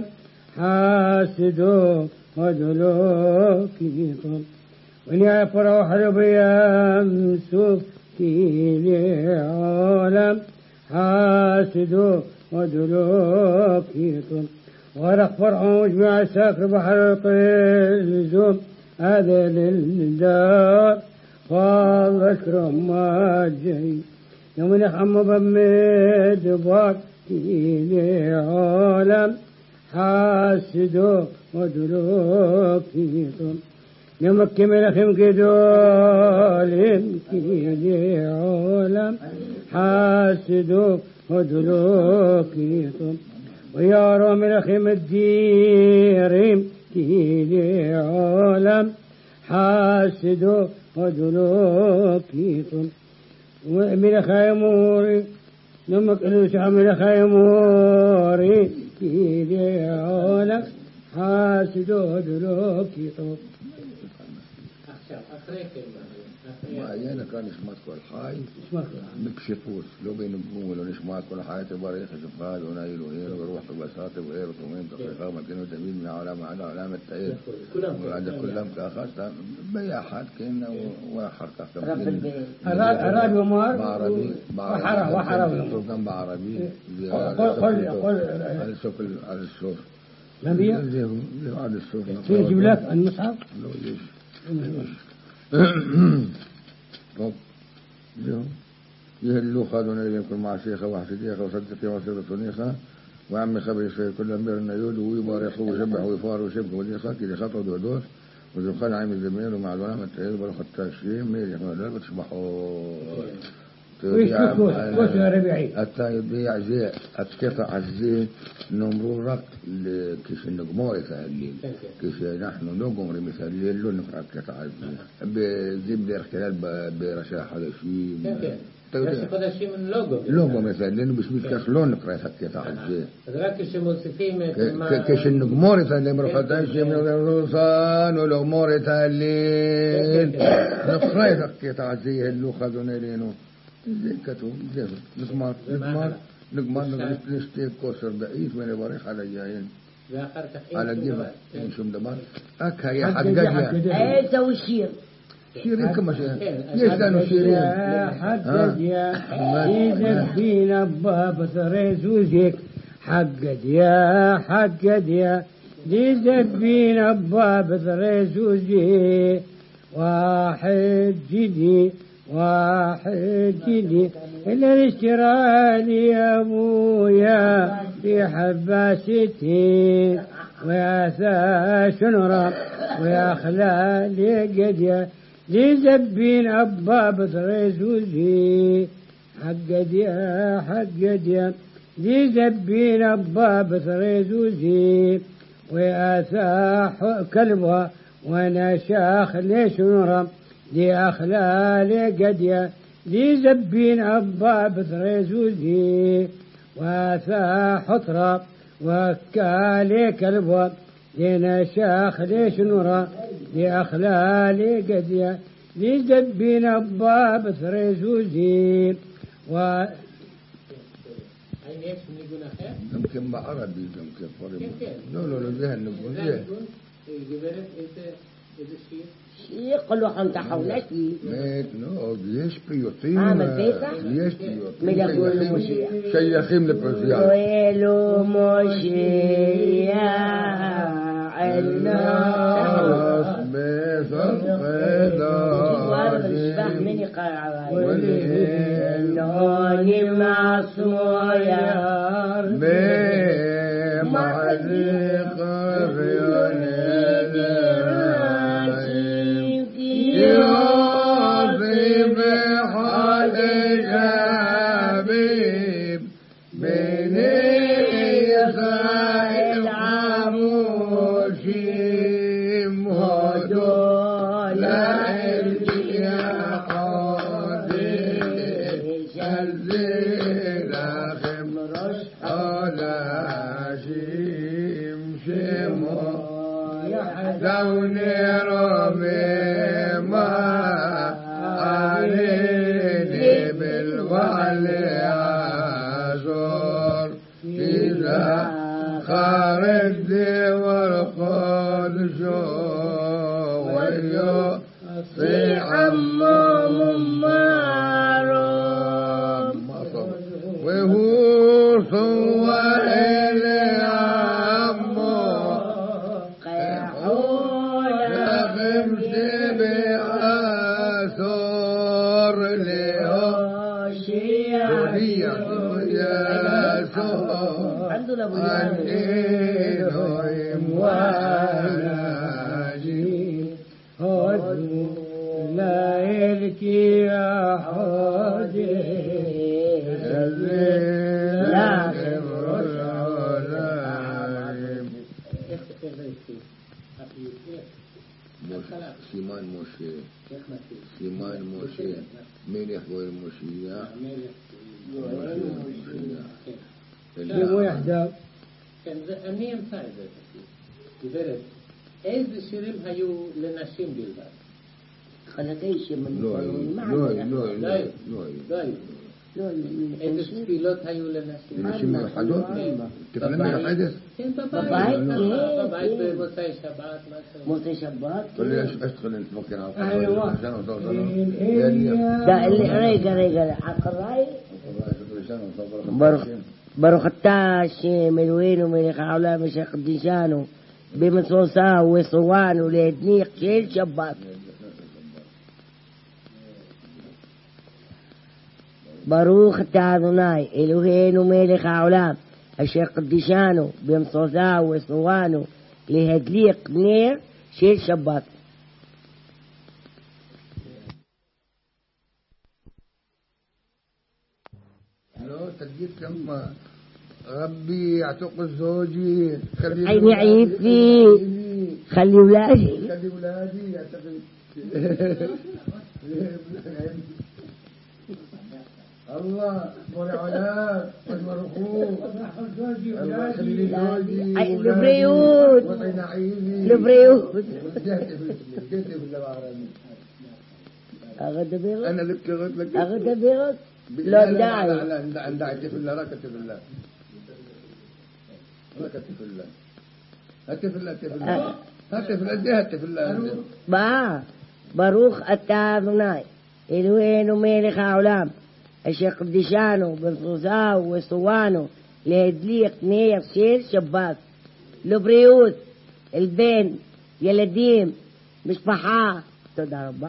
Speaker 3: حاسدو ودلو كيطم ونيا فروح ربيام سوف كيلي عالم حاسدو ودلو كيطم ورق فرعون جمع ساكر بحر طيزوم هذا للدار والله اشكرهم ما جاي يوم نحم بمد بار كيلي عالم حاسدو ودلو كيطم نمكي ملخم كدولهم كيلي عالم حاسدو ودلو كيطم ويا روم لخم الديرم كيلي عالم حاسدو ودلو كيطم ومن خيموري نمك الوسع من خيموري كيلي عالم حاسدو ودلو كيطم
Speaker 2: עכשיו, אחרי כן, אחרי...
Speaker 1: معينة كان نشمات كل حي
Speaker 3: اسمك
Speaker 1: بكشفوش لو بين نجوم ولا نشمات كل حي تبارك شفال ونايل وهير وروح ببساطة وهير وطمين دقيقة مكين وتمين من علامة على علامة تعيد وعند كلهم كأخذت بياحات كنا وحركة
Speaker 4: رب البيت
Speaker 3: أراد ومار
Speaker 1: بعربي
Speaker 3: وحرة وحرة
Speaker 1: ترجم بعربي
Speaker 3: قل قل قل
Speaker 1: على السوق على السوق
Speaker 3: نبي
Speaker 1: زي على السوق
Speaker 3: تجيب لك المصحف
Speaker 1: لو ليش طب اليوم يهلو خادونا يكون مع شيخة وحسديخة وصدقي وصدق صنيخة وعمي خبر يصير كل أمير النيود ويبارحوا ويشبحوا ويفاروا ويشبكوا وديخة كده خطوا ودور وذوقان عام الزميل ومع دونام التعيد ولا خطا شيء مير يحمل دول بتشبحوا
Speaker 3: ويشكوش كوش يا ربيعي
Speaker 1: التايب بيع زي القطع الزي نمرورك كيش النجمور الليل كيش نحن نجمر مثال الليل لو نقرأ القطع الزي بزيب دير خلال برشاح هذا شيء
Speaker 2: יש חודשים לוגו.
Speaker 1: لوجو مثال لأنه مش متكاس لون نقرأ القطع الزي
Speaker 2: אז רק כשמוסיפים את מה...
Speaker 1: كيش النجمور اللي مرفضان شيء من الروسان ولو مورت الليل نقرأ القطع الزي اللي خذونا لينو زي كتو زي نقمار نقمار نقمار نشتي كوسر ضعيف من يبارك على الجاهين
Speaker 2: ואחר כך...
Speaker 1: على الجبل شو مدمر أكا يا حجاج
Speaker 4: ايه سوي الشير
Speaker 1: شيرين كما شيرين ليش كانوا شيرين
Speaker 3: يا حجج يا إذا فينا باب ثريز وزيك حجج يا حجج يا إذا فينا باب ثريز وزيك واحد جدي واحد جدي اللي اشترى لي أبويا في حباستي ويا ثا شنرا ويا خلالي قديا لزبين أبا بثريزوزي حقد يا حقد يا لزبين أبا بثريزوزي ويا ثا كلبها وانا شاخ ليش نرى دي أخلالي قديا لزبين أبا بثريزوزي وثا حطرة وكالك البوب لنا شاخ ليش نرى لأخلالي قد لجبنا باب ثريز وزين و
Speaker 2: أين إيش نقول أخير؟
Speaker 1: يمكن ما عربي يمكن فريم
Speaker 2: كيف؟
Speaker 1: لا لا لا ذهن نقول
Speaker 2: لا
Speaker 1: ذهن
Speaker 2: نقول جبرت إذا إذا شيء
Speaker 4: شيء قلوا حنت حولتي
Speaker 1: ميت نو ليش بيوتين
Speaker 4: عامل بيسح؟
Speaker 1: ليش بيوتين
Speaker 4: من يقول المشيع
Speaker 1: شيخين لبرزيان
Speaker 4: ويلو مشيع
Speaker 1: الناس
Speaker 4: بيصفق من يقرع والنوني معصويا
Speaker 1: بمعزق الريون يوفي بحال الحبيب بني إسرائيل عموشي مهدو لا يا حاضر شلزل خمرش على شيم شمو يحزوني ربي ما عليني بالوعلي عزور إذا خارج والخول شو ويو في عمام مارم وهو صوائل عمو قيحونا بمشي بأسور لهم شيعة يا سور عنينو يموالاجي
Speaker 3: هدو ليلك يا حاجي
Speaker 4: لا
Speaker 1: سيمان موشي سيمان موشي مين يحوي الموشية
Speaker 3: مو يحدث
Speaker 2: كان أني أمثال ذلك جبرت إذا شرب هيو لنشيم بالباب
Speaker 4: خلقيش من
Speaker 1: لوي
Speaker 4: ما
Speaker 1: لوي
Speaker 4: عندنا
Speaker 1: لوي
Speaker 2: لاي
Speaker 1: لوي
Speaker 2: لاي
Speaker 4: لون
Speaker 2: إذا
Speaker 4: من
Speaker 2: سبيلوت هيو لنشيم
Speaker 1: لنشيم الحدود تفلمي الحدث
Speaker 2: كان
Speaker 4: باباي،
Speaker 2: باباي
Speaker 4: إيه،
Speaker 2: باباي
Speaker 4: إيه.
Speaker 2: بموسى شبات مثلا
Speaker 4: متشبات
Speaker 1: قل لي اشتغل انت ممكن على
Speaker 3: أيوة.
Speaker 4: ده اللي ريقة ريقة حق الرأي بروخ التاشي من وين ومن خاولا مشيخ الديشانو بمصوصا وصوان وليدنيق شيل شباك بروخ التاذناي إلوهين وملك عولام الشيخ الديشانو بمصوصا وصوانو لهدليق نير شيل شباك
Speaker 1: لو تجيب كم ربي يعتق زوجي
Speaker 4: عيني عيب فيه خلي ولادي
Speaker 1: خلي ولادي يعتقد الله ورع علاج والمرخوم الله خلي لي زوجي
Speaker 4: أي البريود
Speaker 1: وطي نعيمي
Speaker 4: البريود
Speaker 1: جهتي في العالمين
Speaker 4: أغدى بيغط
Speaker 1: انا اللي بكغت لك
Speaker 4: أغدى بيغط لا داعي
Speaker 1: لا لا لا داعي في الله ركت في الله ركت في الله هات في الله هات في الله هات في الله هات في الله
Speaker 4: با باروخ التاذناي الوين وملك عولام الشيخ بديشانو بنصوصاو وصوانو لهدليق نير شير شباك البريود البين يلديم مش بحا تدار ربا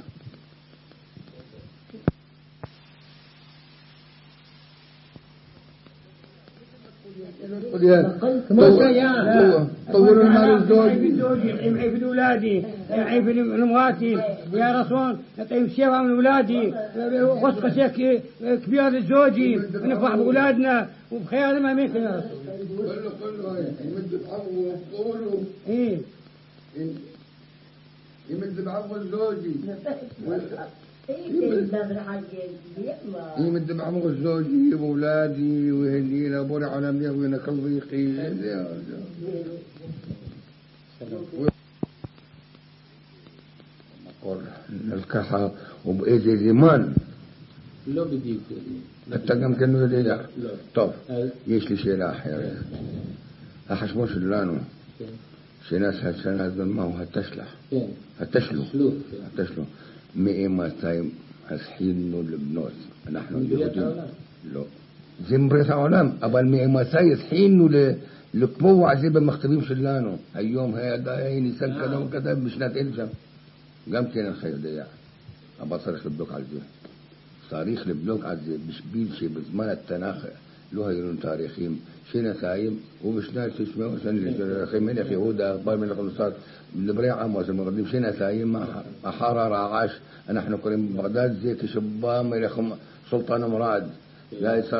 Speaker 1: طور المال الزوج
Speaker 3: يعيب اولادي يعيب امراتي يا رسول يطيب شيخه من اولادي وسخ شيخ كبير لزوجي ونفرح باولادنا وبخير ما منك يا رسول
Speaker 1: كله كله يمد بعضه وطوله
Speaker 3: ايه
Speaker 1: يمد بعضه زوجي אם מדבר עמור זוגי ואולדי והלינה בורא עולמי ונקל ضيقي נלקחה ובאיזה זמן
Speaker 2: לא בדיוק.
Speaker 1: אתה גם כן יודע.
Speaker 2: לא.
Speaker 1: טוב, יש לי שאלה אחרת. החשבון שלנו שנעשה השנה הזאת מהו התשלח?
Speaker 2: כן.
Speaker 1: התשלו.
Speaker 2: כן.
Speaker 1: התשלו. מאימתי הזחינו לבנות? אנחנו יהודים. לא. זה מבריאת העולם, אבל מאימתי הזחינו לקבוע זה במכתבים שלנו. היום היה ניסן כזה וכזה בשנת אלף שם. גם כן אני יודע. אבל צריך לבדוק על זה. צריך לבדוק על זה בשביל שבזמן התנ"ך לא היו לנו תאריכים שנתיים ובשנת תשמעו שאני מלך יהודה בא מלך נוסף מדברי עמוס המרדים שנתיים אחר הרעש אנחנו קוראים בבגדד זה כשבא מלך סולטן מרاد لا يسار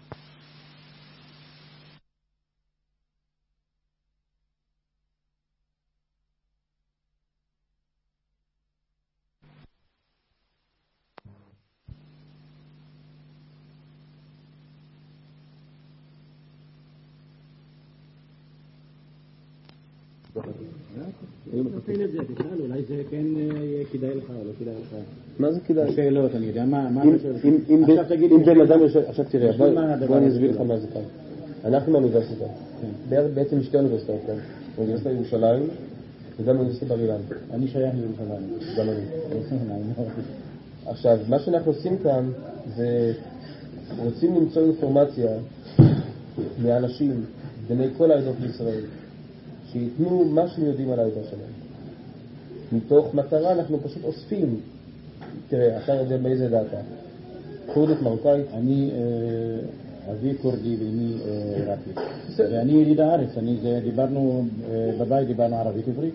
Speaker 3: אולי זה כן כדאי לך או לא כדאי לך.
Speaker 5: מה זה כדאי?
Speaker 3: שאלות, אני יודע מה...
Speaker 5: אם בן אדם... עכשיו תראה, בוא אני אסביר לך מה זה כאן. אנחנו באוניברסיטה, בעצם שתי אוניברסיטאות כאן, אוניברסיטה ירושלים וגם אוניברסיטה בר אילן.
Speaker 3: אני שייך לירושלים.
Speaker 5: גם אני. עכשיו, מה שאנחנו עושים כאן זה רוצים למצוא אינפורמציה מאנשים בני כל העדות בישראל שיתנו מה שהם יודעים על העדה שלהם. מתוך מטרה אנחנו פשוט אוספים. תראה, אתה יודע באיזה עדה אתה? כורדית מרוקאית?
Speaker 3: אני אבי כורדי ואמי עיראקית. ואני יליד הארץ. דיברנו בבית, דיברנו ערבית עברית.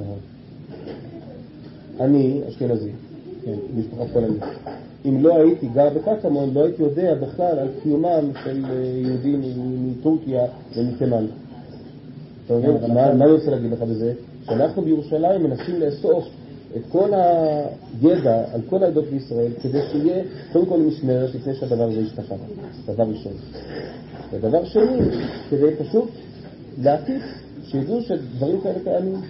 Speaker 5: אני אשכנזי. משפחה פולנית. אם לא הייתי גר בקטמון, לא הייתי יודע בכלל על קיומם של יהודים מטורקיה ומתימן. מה אני רוצה להגיד לך בזה? שאנחנו בירושלים מנסים לאסוף את כל הידע על כל העדות בישראל כדי שיהיה קודם כל משמרת לפני שהדבר הזה ישתחרר. דבר ראשון. ודבר שני, כדי פשוט להטיף שידעו שדברים כאלה קיימים.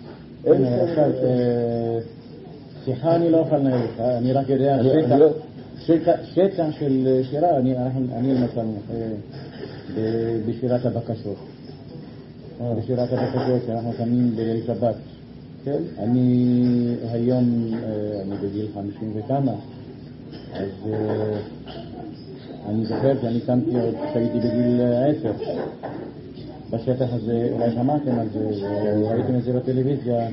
Speaker 3: שיחה אני לא יכול לנהל לך, אני רק יודע שטח של שירה, אני למשל בשירת הבקשות. בשירת הבקשות שאנחנו קמים בליל שבת. אני היום, אני בגיל חמישים וכמה, אז אני זוכר שאני קמתי עוד כשהייתי בגיל עשר. בשטח הזה, אולי שמעתם על זה, ראיתם את זה בטלוויזיה.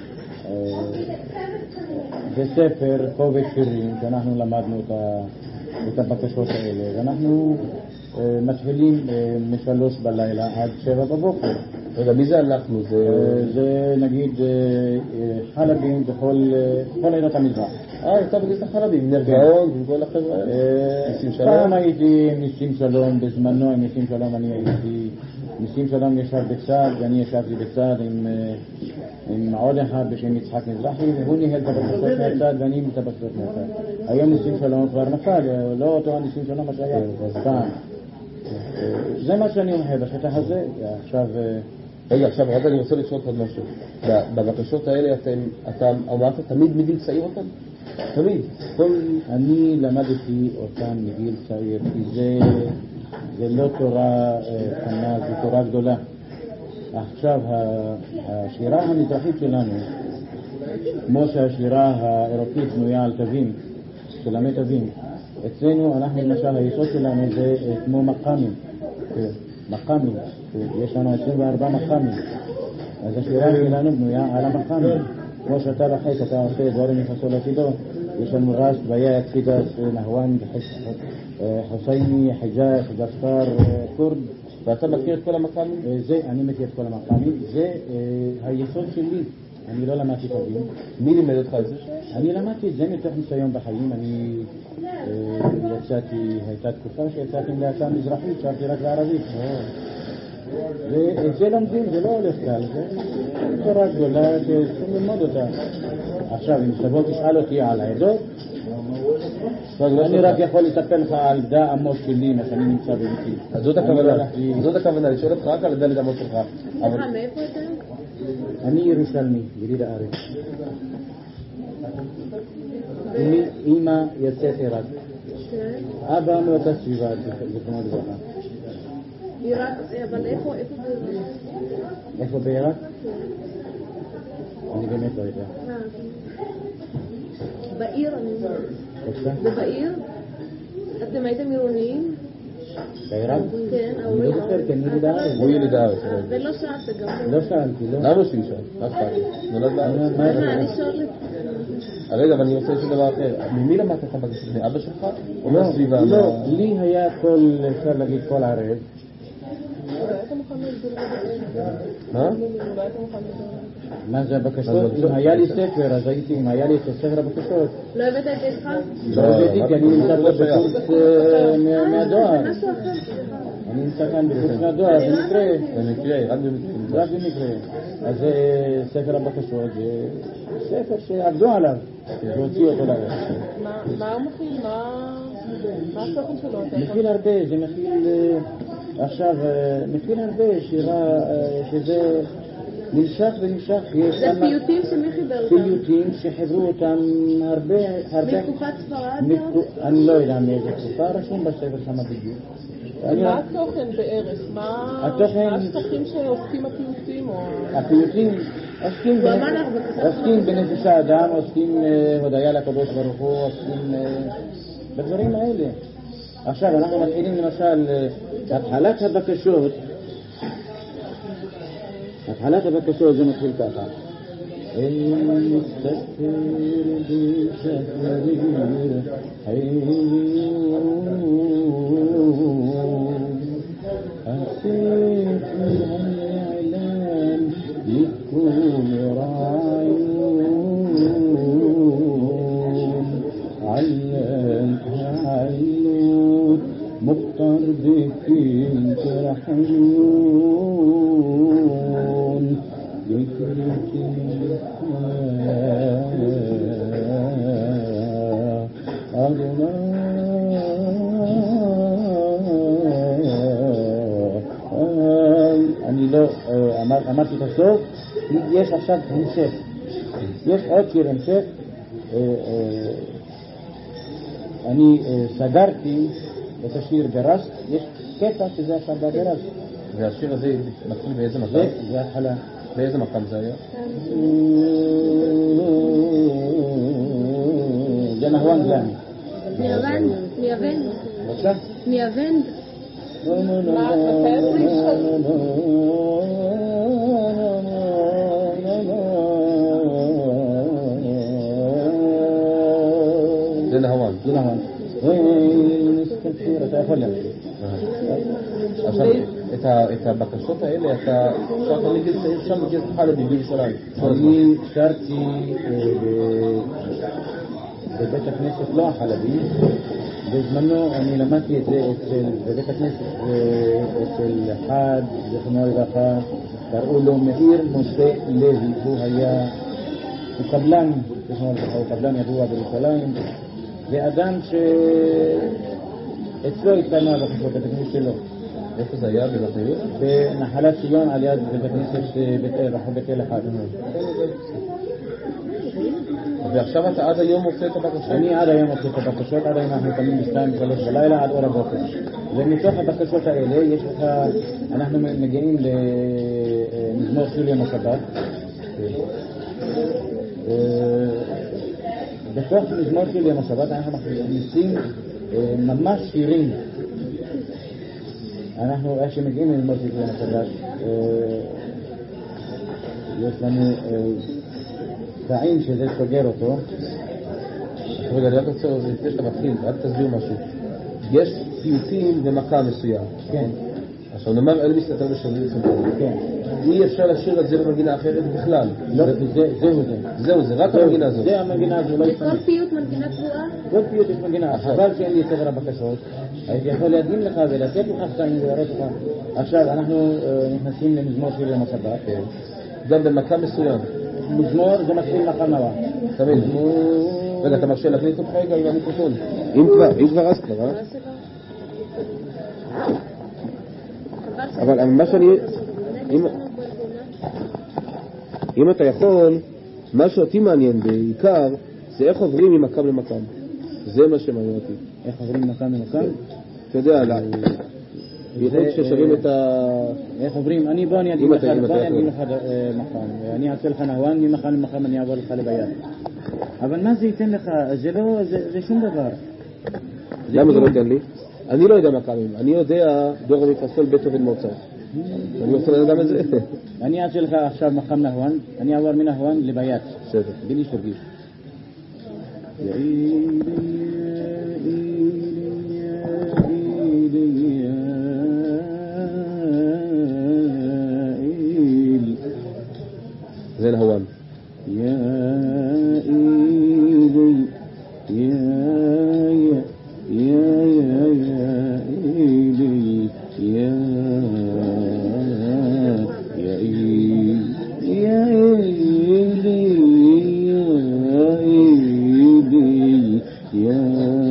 Speaker 3: זה ספר, קובץ שירים, שאנחנו למדנו את הבקשות האלה, ואנחנו מתחילים משלוש בלילה עד שבע בבוקר.
Speaker 5: רגע, מי זה אנחנו?
Speaker 3: זה נגיד חלבים בכל עדות המזרח.
Speaker 5: אה, אתה בגלל החלבים, נרגעון וכל החברה.
Speaker 3: פעם הייתי עם ניסים שלום, בזמנו עם ניסים שלום אני הייתי, ניסים שלום ישב בצד ואני ישבתי בצד עם עם עוד אחד בשם יצחק מזרחי, והוא ניהל את הבקשות מהצד ואני את הבקשות מהצד. היום ניסים שלום כבר נפל, לא אותו ניסים שלום מה שהיה פעם. זה מה שאני אומר בשטח הזה. עכשיו
Speaker 5: רגע, עכשיו רגע אני רוצה לשאול עוד משהו. בבקשות האלה אתה אמרת תמיד מגיל צעיר אותם? תמיד.
Speaker 3: אני למדתי אותם מגיל צעיר, כי זה לא תורה קטנה, זה תורה גדולה. עכשיו השירה המזרחית שלנו, כמו שהשירה האירופית בנויה על תווים, סולמי תווים, אצלנו אנחנו למשל היסוד שלנו זה כמו מקאמים, מקאמים, יש לנו עשרים וארבע מקאמים, אז השירה שלנו בנויה על המקאמים, כמו שאתה בחק, אתה עושה דברים מחסול עתידו, יש לנו רש, ויה, צידס, נהואן, חוסייני, חיג'אס, דסטר, קורד.
Speaker 5: ואתה מכיר את כל המקאמים?
Speaker 3: זה, אני מכיר את כל המקאמים, זה היסוד שלי, אני לא למדתי תווים.
Speaker 5: מי לימד אותך את זה? אני
Speaker 3: למדתי את זה מתוך ניסיון בחיים, אני יצאתי, הייתה תקופה שיצאתי להצעה מזרחית, שרתי רק בערבית. ואת זה לומדים, זה לא הולך קל, זה תורה גדולה שצריכים ללמוד אותה. עכשיו, אם תבוא תשאל אותי על העדות,
Speaker 5: אני רק יכול לספר לך על דע אמות שלי, מה שאני נמצא בביתי.
Speaker 1: אז זאת הכוונה, זאת הכוונה, אני שואל אותך רק על דלת אמות שלך.
Speaker 6: סליחה, מאיפה אתה?
Speaker 5: אני ירושלמי, יליד הארץ. אמא יוצאת עיראק. אבא מאותה סביבה, זכרונו לברכה.
Speaker 6: עיראק, אבל איפה, איפה בעיראק?
Speaker 5: איפה בעיראק? אני באמת לא יודע.
Speaker 6: בעיר, אני אומרת.
Speaker 5: בבקשה?
Speaker 6: זה בעיר? אתם הייתם עירוניים?
Speaker 5: בעיראק?
Speaker 6: כן,
Speaker 5: אני לא זוכר, כי אני יליד הארץ.
Speaker 1: הוא יליד הארץ.
Speaker 6: ולא שאלת גם.
Speaker 5: לא שאלתי, לא.
Speaker 1: למה שהוא ישאל? אף אחד. נולד בארץ.
Speaker 6: מה, אני שואלת?
Speaker 1: רגע, אבל אני רוצה לשאול דבר אחר. ממי למדת את הבקשות? מאבא שלך? או מהסביבה?
Speaker 5: לא, לי היה כל, אפשר להגיד, כל ערב.
Speaker 1: מה?
Speaker 5: מה זה הבקשות? אם היה לי ספר, אז הייתי, אם היה לי את ספר הבקשות.
Speaker 6: לא הבאת את איתך?
Speaker 5: לא הבאתי, כי אני נמצא פה בקורס מהדואר.
Speaker 6: זה משהו אחר.
Speaker 5: אני נמצא כאן בקורס מהדואר, במקרה.
Speaker 1: במקרה, רק במקרה.
Speaker 5: רק במקרה. אז ספר הבקשות זה ספר שעבדו עליו, והוציאו אותו לארץ.
Speaker 6: מה הוא מכיל? מה התוכן שלו?
Speaker 5: מכיל הרבה, זה מכיל, עכשיו, מכיל הרבה שירה, שזה נמשך ונמשך.
Speaker 6: זה פיוטים שמי חיבר אותם?
Speaker 5: פיוטים שחיברו אותם הרבה, הרבה...
Speaker 6: מתקופת ספרד?
Speaker 5: אני לא יודע מאיזה תקופה, רשום בספר שם בדיוק.
Speaker 7: מה התוכן בערך? מה השטחים שעוסקים הפיוטים? הפיוטים
Speaker 5: עוסקים בנפש האדם, עוסקים הודיה לקדוש ברוך הוא, עוסקים בדברים האלה. עכשיו אנחנו מתחילים למשל התחלת הבקשות. התחלת הבקשות זה מתחיל ככה. אין מסתתר בשקריר أسيت الإعلام لكل رعيون علمت علوت مختار بكين ترحيون ذكرك أغنى אני לא אמרתי את הסוף, יש עכשיו המשך, יש עוד שיר המשך. אני סגרתי את השיר גרסט, יש קטע שזה עכשיו בגרסט.
Speaker 1: והשיר הזה מתחיל באיזה מקום?
Speaker 5: זה התחלה.
Speaker 1: באיזה מקום זה היה?
Speaker 5: זה נהוון גלמי.
Speaker 6: מיוון? מיוון?
Speaker 5: בבקשה?
Speaker 6: מיוון?
Speaker 7: מה, תתאר לי
Speaker 1: זה נהוון.
Speaker 5: זה נהוון. אתה יכול להגיד.
Speaker 1: עכשיו, את הבקשות האלה, אתה שרת מגיל צעיר שם מגיל חלבי בירושלים.
Speaker 5: אני שרתי בבית הכנסת לא החלבי. בזמנו אני למדתי את זה אצל, בבית הכנסת אצל אחד, זכרונו לברכה, קראו לו מאיר משה לוי, הוא היה, הוא קבלן, זכרונו לברכה, הוא קבלן ידוע בירושלים, ואדם שאצלו התקיימה הבקשות, בית הכנסת שלו.
Speaker 1: איפה זה היה? בבית
Speaker 5: בנחלת ציון על יד בית הכנסת בית אל, רחוב בית אל אחד.
Speaker 1: ועכשיו אתה עד היום עושה את הבקשות?
Speaker 5: אני עד היום עושה את הבקשות, עד היום אנחנו קמים בשתיים ושלוש בלילה עד אור הבוקר. ומתוך הבקשות האלה יש לך, אנחנו מגיעים למזמור של יום השבת. בתוך מזמור של יום השבת אנחנו מכניסים ממש שירים. אנחנו, איך שמגיעים למזמור של יום השבת, יש לנו טעים שזה סוגר אותו.
Speaker 1: רגע, אני רק רוצה, לפני שאתה מתחיל, רק תסביר משהו. יש פיוטים במקום מסוים.
Speaker 5: כן.
Speaker 1: עכשיו נאמר, אל מסתתר בשביל צמחון.
Speaker 5: כן.
Speaker 1: אי אפשר לשיר את זה במגינה אחרת בכלל.
Speaker 5: לא, זהו זה.
Speaker 1: זהו זה, רק המגינה הזאת.
Speaker 5: זה המגינה הזאת, לא יפנה.
Speaker 6: כל פיוט מנגינה קבועה?
Speaker 5: כל פיוט יש מגינה. חבל שאין לי ספר הבקשות. הייתי יכול להדגים לך ולתת לך קטעים ולהראות לך. עכשיו אנחנו נכנסים למזמור של יום השבת.
Speaker 1: גם במקום מסוים.
Speaker 5: מזמור זה מתחיל מחר נורא.
Speaker 1: תמיד.
Speaker 5: מזמור רגע, אתה מרשה להכניס אותך רגע עם המיקרופון? אם כבר, אם כבר אז כבר, אה? אבל מה שאני... אם אתה יכול, מה שאותי מעניין בעיקר, זה איך עוברים ממקם למקם. זה מה שמעניין אותי.
Speaker 8: איך עוברים ממקם למקם?
Speaker 5: אתה יודע, יכול ששרים את ה...
Speaker 8: איך עוברים? אני בוא אני אגיד לך, בוא אני אגיד לך מחם. אני אעשה לך נהואן, ממחם למחם אני אעבור לך לביד. אבל מה זה ייתן לך? זה לא, זה שום דבר.
Speaker 5: למה זה לא ייתן לי? אני לא יודע מקמים. אני יודע דור המפסול בטהובן מוצרט. אני רוצה לדעת גם את זה.
Speaker 8: אני אעשה לך עכשיו מחם נהואן, אני אעבור מנהואן לביד.
Speaker 5: בסדר.
Speaker 8: בלי שתרגיש.
Speaker 5: זה נהואן.
Speaker 8: يا إيدي يا يا يا يا يا إيدي يا يا إيدي يا إيدي يا إيدي يا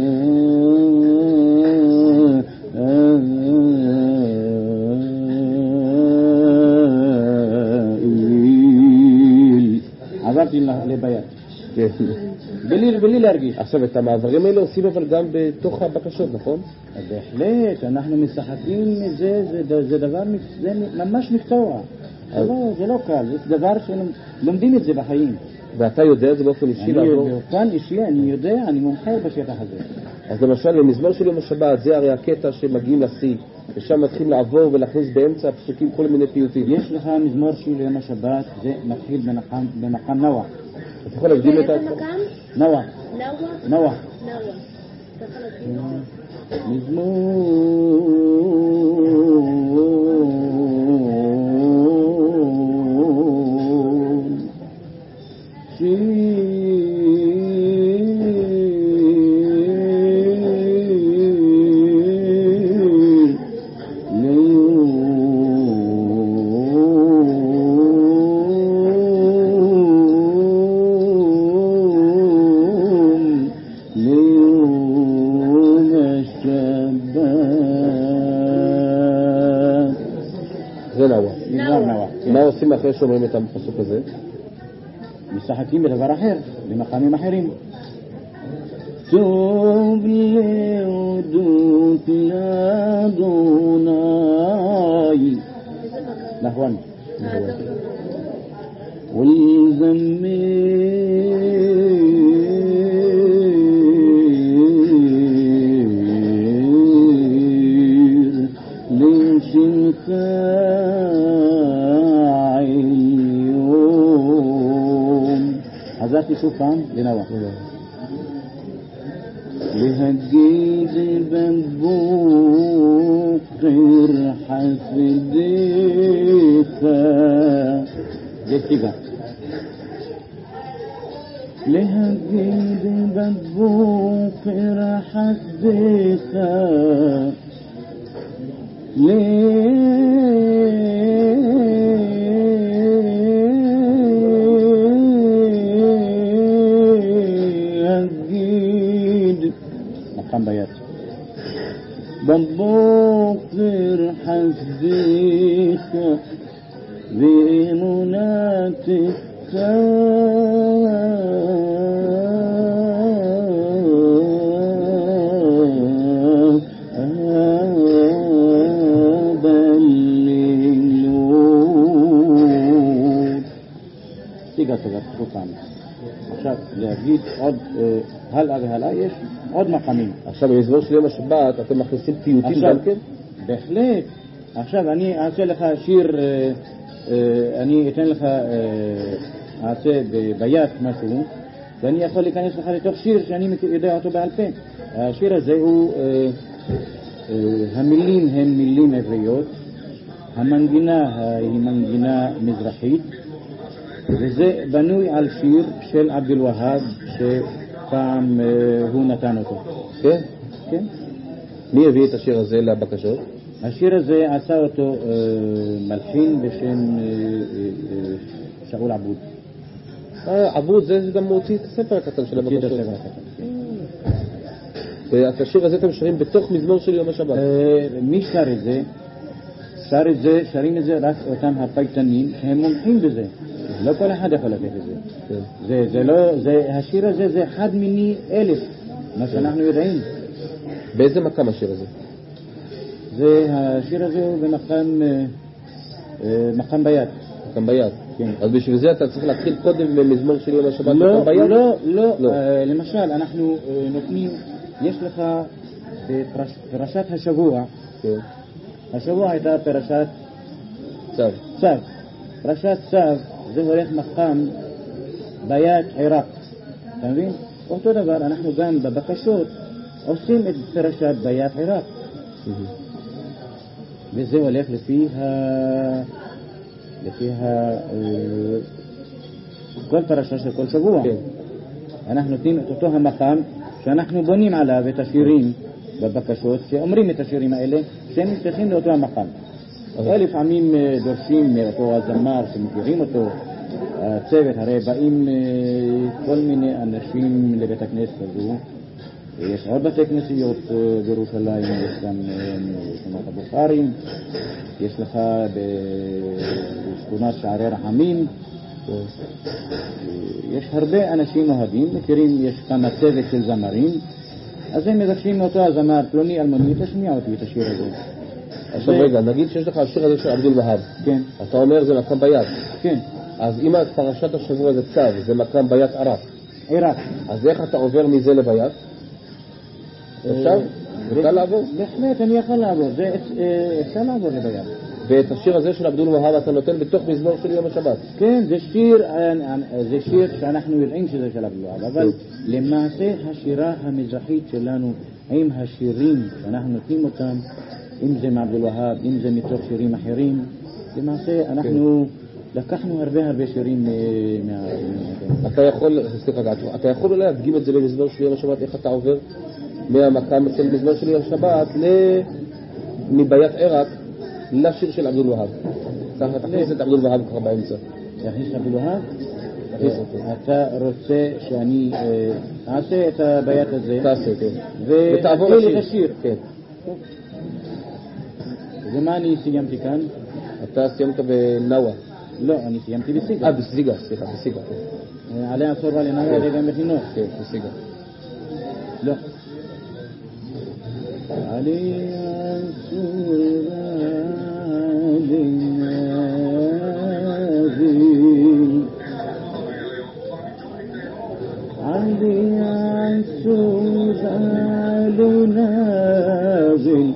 Speaker 8: עברתי לביד. בלי, בלי להרגיש.
Speaker 5: עכשיו, את המעברים האלה עושים אבל גם בתוך הבקשות, נכון?
Speaker 8: בהחלט, אנחנו משחקים, זה, זה, זה דבר, זה ממש מקצוע. זה לא, זה לא קל, זה דבר שלומדים את זה בחיים.
Speaker 5: ואתה יודע את זה באופן אישי לעבור?
Speaker 8: באופן אישי, אני יודע, אני מומחה בשטח הזה.
Speaker 5: אז למשל, במזמור של יום השבת, זה הרי הקטע שמגיעים לשיא, ושם מתחילים לעבור ולהכניס באמצע הפסוקים כל מיני פיוטים.
Speaker 8: יש לך מזמור של יום השבת, זה מתחיל במקם נוח.
Speaker 5: אתה יכול להקדים את
Speaker 9: איזה מקם?
Speaker 8: נוח.
Speaker 9: נוח?
Speaker 8: נוח.
Speaker 9: נוח. אתה יכול להקדים אותו?
Speaker 8: מזמור שיר
Speaker 5: אחרי שאומרים את הפסוק הזה
Speaker 8: משחקים בדבר אחר, במחמים אחרים. טוב להודות לאדוני, נכון, ולזמר לשמך חזרתי שוב פעם לנוח. להגיד בבוקר חסדיך, זה תיגע. להגיד בבוקר חסדיך, ביד בבוקר חסדיך ואמונתך בלילות. תיגע תגע תקופן. עכשיו להגיד עוד הלאה והלאה, יש עוד מחמים.
Speaker 5: עכשיו במזמור של יום השבת אתם מכניסים פיוטים גם כן?
Speaker 8: בהחלט. עכשיו אני אעשה לך שיר, אני אתן לך, אעשה ביד משהו, ואני יכול להיכנס לך לתוך שיר שאני יודע אותו בעל פה. השיר הזה הוא, המילים הן מילים עבריות, המנגינה היא מנגינה מזרחית, וזה בנוי על שיר של עבד אל-והאב שפעם הוא נתן אותו.
Speaker 5: כן?
Speaker 8: כן.
Speaker 5: מי הביא את השיר הזה לבקשות?
Speaker 8: השיר הזה עשה אותו מלחין בשם שאול עבוד.
Speaker 5: אה, עבוד, זה גם מוציא את הספר הקטן של הבקשות. ואת השיר הזה אתם שרים בתוך מזמור של יום השבת.
Speaker 8: מי שר את זה? שר את זה, שרים את זה רק אותם הפייטנים שהם מומחים בזה. לא כל אחד יכול לתת את זה. זה, זה לא, זה, השיר הזה זה אחד מיני אלף, מה שאנחנו יודעים.
Speaker 5: באיזה מקם השיר הזה?
Speaker 8: זה, השיר הזה הוא במקם, מקם ביד.
Speaker 5: מקם ביד.
Speaker 8: כן.
Speaker 5: אז בשביל זה אתה צריך להתחיל קודם במזמור של יום השבת
Speaker 8: לא,
Speaker 5: מקם ביד?
Speaker 8: לא, לא, לא. למשל, אנחנו נותנים, יש לך פרשת השבוע,
Speaker 5: כן.
Speaker 8: השבוע הייתה פרשת
Speaker 5: צו.
Speaker 8: צו. פרשת צו זה הולך מקם ביד עיראק. אתה מבין? אותו דבר, אנחנו גם בבקשות עושים את פרשת ביד עיראק. וזה הולך לפי ה... לפי ה... כל פרשה של כל שבוע. כן. אנחנו נותנים את אותו המקם שאנחנו בונים עליו את השירים בבקשות, שאומרים את השירים האלה, שהם צריכים לאותו המקם. לפעמים דורשים מאותו הזמר שמכירים אותו, הצוות, הרי באים כל מיני אנשים לבית הכנסת הזו, יש עוד בתי כנסיות בירושלים, יש גם שכונת הבוכרים, יש לך בשכונת שערי רחמים, יש הרבה אנשים אוהבים, מכירים, יש כמה צוות של זמרים, אז הם מבקשים מאותו הזמר, פלוני אלמוני, תשמיע אותי את השיר הזה.
Speaker 5: עכשיו רגע, נגיד שיש לך השיר הזה של עבדול והב.
Speaker 8: כן.
Speaker 5: אתה אומר זה מקם ביד.
Speaker 8: כן.
Speaker 5: אז אם פרשת השבוע זה צו, זה מקם ביד עיראק.
Speaker 8: עיראק.
Speaker 5: אז איך אתה עובר מזה לביד? אפשר? אפשר לעבור?
Speaker 8: בהחלט, אני יכול לעבור. זה אפשר לעבור לביד.
Speaker 5: ואת השיר הזה של עבדול והב אתה נותן בתוך מזמור של יום השבת.
Speaker 8: כן, זה שיר, זה שיר שאנחנו יודעים שזה של עבדול והב, אבל למעשה השירה המזרחית שלנו עם השירים שאנחנו נותנים אותם, אם זה מעבדול והב, אם זה מתוך שירים אחרים, למעשה אנחנו לקחנו הרבה הרבה שירים מה...
Speaker 5: אתה יכול, סליחה, אתה יכול אולי להדגים את זה במזמור של יום השבת, איך אתה עובר מהמקם של מזמור של יום השבת מביית עיראק לשיר של עבדול והב. ככה תכניס את עבדול והב ככה באמצע.
Speaker 8: תכניס את עבדול והב? אתה רוצה שאני אעשה את הביית הזה?
Speaker 5: תעשה, כן.
Speaker 8: ותעבור את השיר?
Speaker 5: כן.
Speaker 8: ומה אני סיימתי כאן?
Speaker 5: אתה סיימת בנאווה.
Speaker 8: לא, אני סיימתי בסיגה.
Speaker 5: אה, בסיגה, סליחה, בסיגה.
Speaker 8: עלי עצור ועלי נאווה וגם בחינוך.
Speaker 5: כן, בסיגה.
Speaker 8: לא. עלי עצור ועלי נאווה עלי עצור ועלי נאווה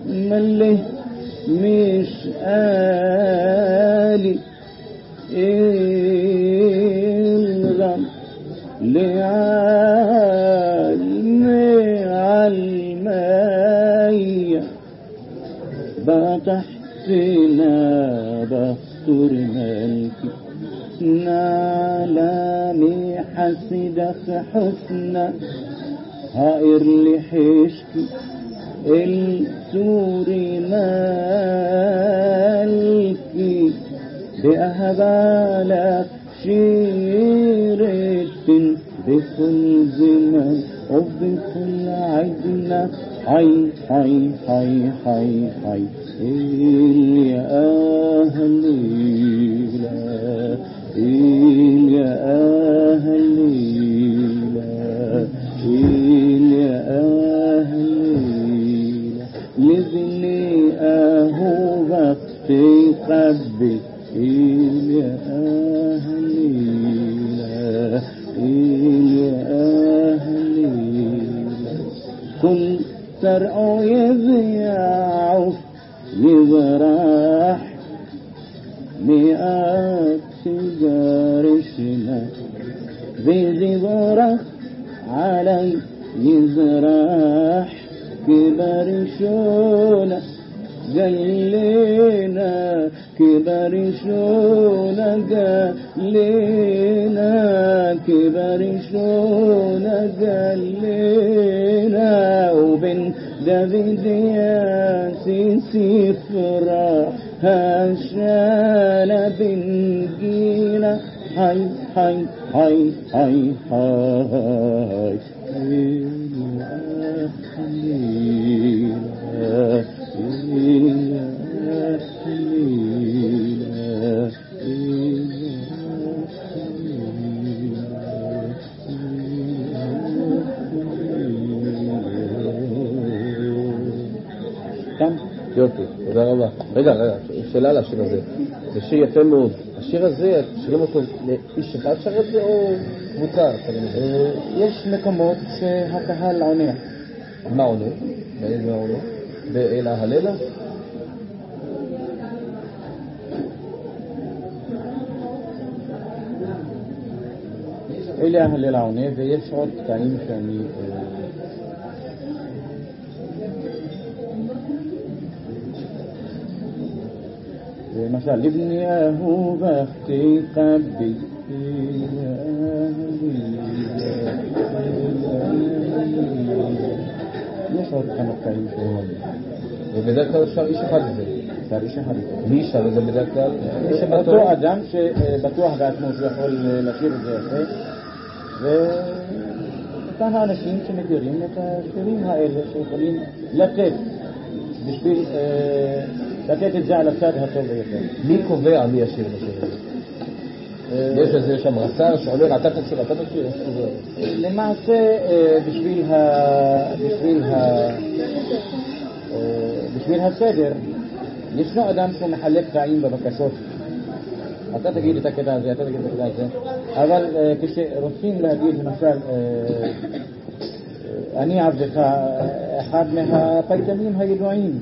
Speaker 8: ملي مش قالي الغم لعلمي عالمية بتحتنا بخطر ملكي نعلمي حسدك حسنا هائر لحشكي السوري مالكي بأهبالك شيرة بكل زمان وبكل عدنا حي حي حي حي حي يا أهلي لا يا أهلي لا يا أهلي لذني أهو وقتي قبل يا أهلي لا يا أهلي كل ترعو يذيعو يزرح مئات سجارشنا بزبرح علي يزرح كبرشونا قلينا كبرشونا قلينا كبرشونا قلينا وبن دافيد ياسين سفرة هشالة بنجيلة حي حي حي حي حي
Speaker 10: יופי, תודה רבה. רגע, רגע, שאלה על השיר הזה. זה שיר יפה מאוד. השיר הזה, שרים אותו לאיש אחד שר את זה או קבוצה?
Speaker 8: יש מקומות שהקהל עונה.
Speaker 10: מה עונה? באיזה עונה? באלה הלילה?
Speaker 8: אלה הלילה עונה, ויש עוד קטעים שאני... مثلا لابني أهوب أختي قبي يشعر كما قايم شوال
Speaker 10: ובדרך כלל אפשר איש אחד לזה.
Speaker 8: אפשר איש אחד לזה.
Speaker 10: מי ישר לזה בדרך כלל?
Speaker 8: אותו אדם שבטוח בעצמו שיכול לשיר את זה יפה, וכאן האנשים שמכירים את השירים האלה שיכולים לתת בשביל לתת את זה על הצד הטוב ביותר.
Speaker 10: מי קובע מי ישיר בשיר הזה? יש איזה שם רס"ר שעולה, אתה תשיר, אתה תשיר.
Speaker 8: למעשה בשביל ה... בשביל ה... בשביל הסדר ישנו אדם שהוא מחלק קטעים בבקשות. אתה תגיד את הקטע הזה, אתה תגיד את הקטע הזה, אבל כשרוצים להגיד למשל אני עבדך אחד מהפייטנים הידועים,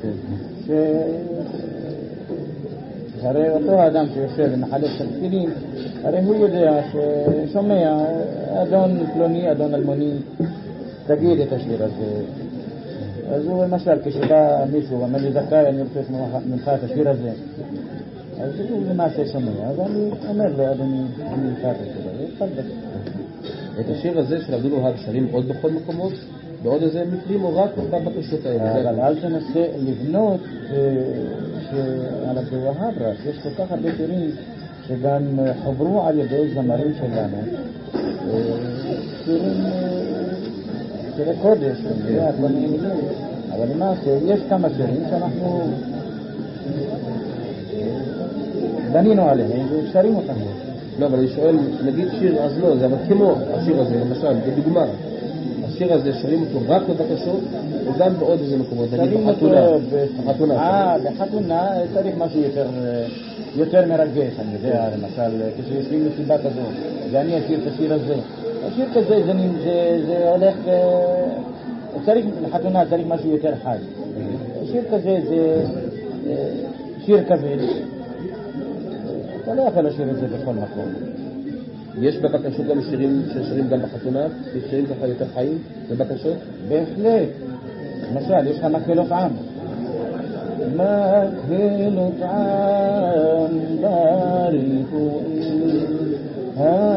Speaker 8: הרי אותו האדם שיושב ומחלק תפקידים, הרי הוא יודע ששומע אדון פלוני, אדון אלמוני, תגיד את השיר הזה. אז הוא למשל כשבא מישהו ואומר לי זכאי אני רוצה ממך את השיר הזה, אז הוא למעשה שומע, אז אני אומר לו אדוני אני ממך את השיר הזה.
Speaker 10: את השיר הזה של עבדולו הג שרים עוד בכל מקומות? בעוד איזה מקרים או רק בבקשות האלה?
Speaker 8: אבל אל תנסה לבנות על עבדולו הג רק, יש כל כך הרבה שירים שגם חוברו על ידי זמרים שלנו, שירים שירי קודש, אבל למעשה יש כמה שירים שאנחנו בנינו עליהם ושרים אותם.
Speaker 10: לא, אבל אני שואל, נגיד שיר, אז לא, זה אבל כמו השיר הזה, למשל, בדוגמה, השיר הזה שרים אותו רק בבקשות, וגם בעוד איזה מקומות, נגיד בחתונה. בחתונה.
Speaker 8: אה, בחתונה צריך משהו יותר, יותר מרגש, אני יודע, למשל, כשיושבים מסיבה כזו, ואני אשיר את השיר הזה. השיר כזה, זה, זה, זה הולך, צריך, לחתונה צריך משהו יותר חי. שיר כזה זה שיר כבד. אתה לא יכול לשיר את זה בכל מקום.
Speaker 10: יש בבקשות גם שירים ששירים גם בחתונה? יש שירים ככה יותר חיים בבקשות?
Speaker 8: בהחלט. למשל, יש לך מקהלות עם. מקהלות עם בריחואים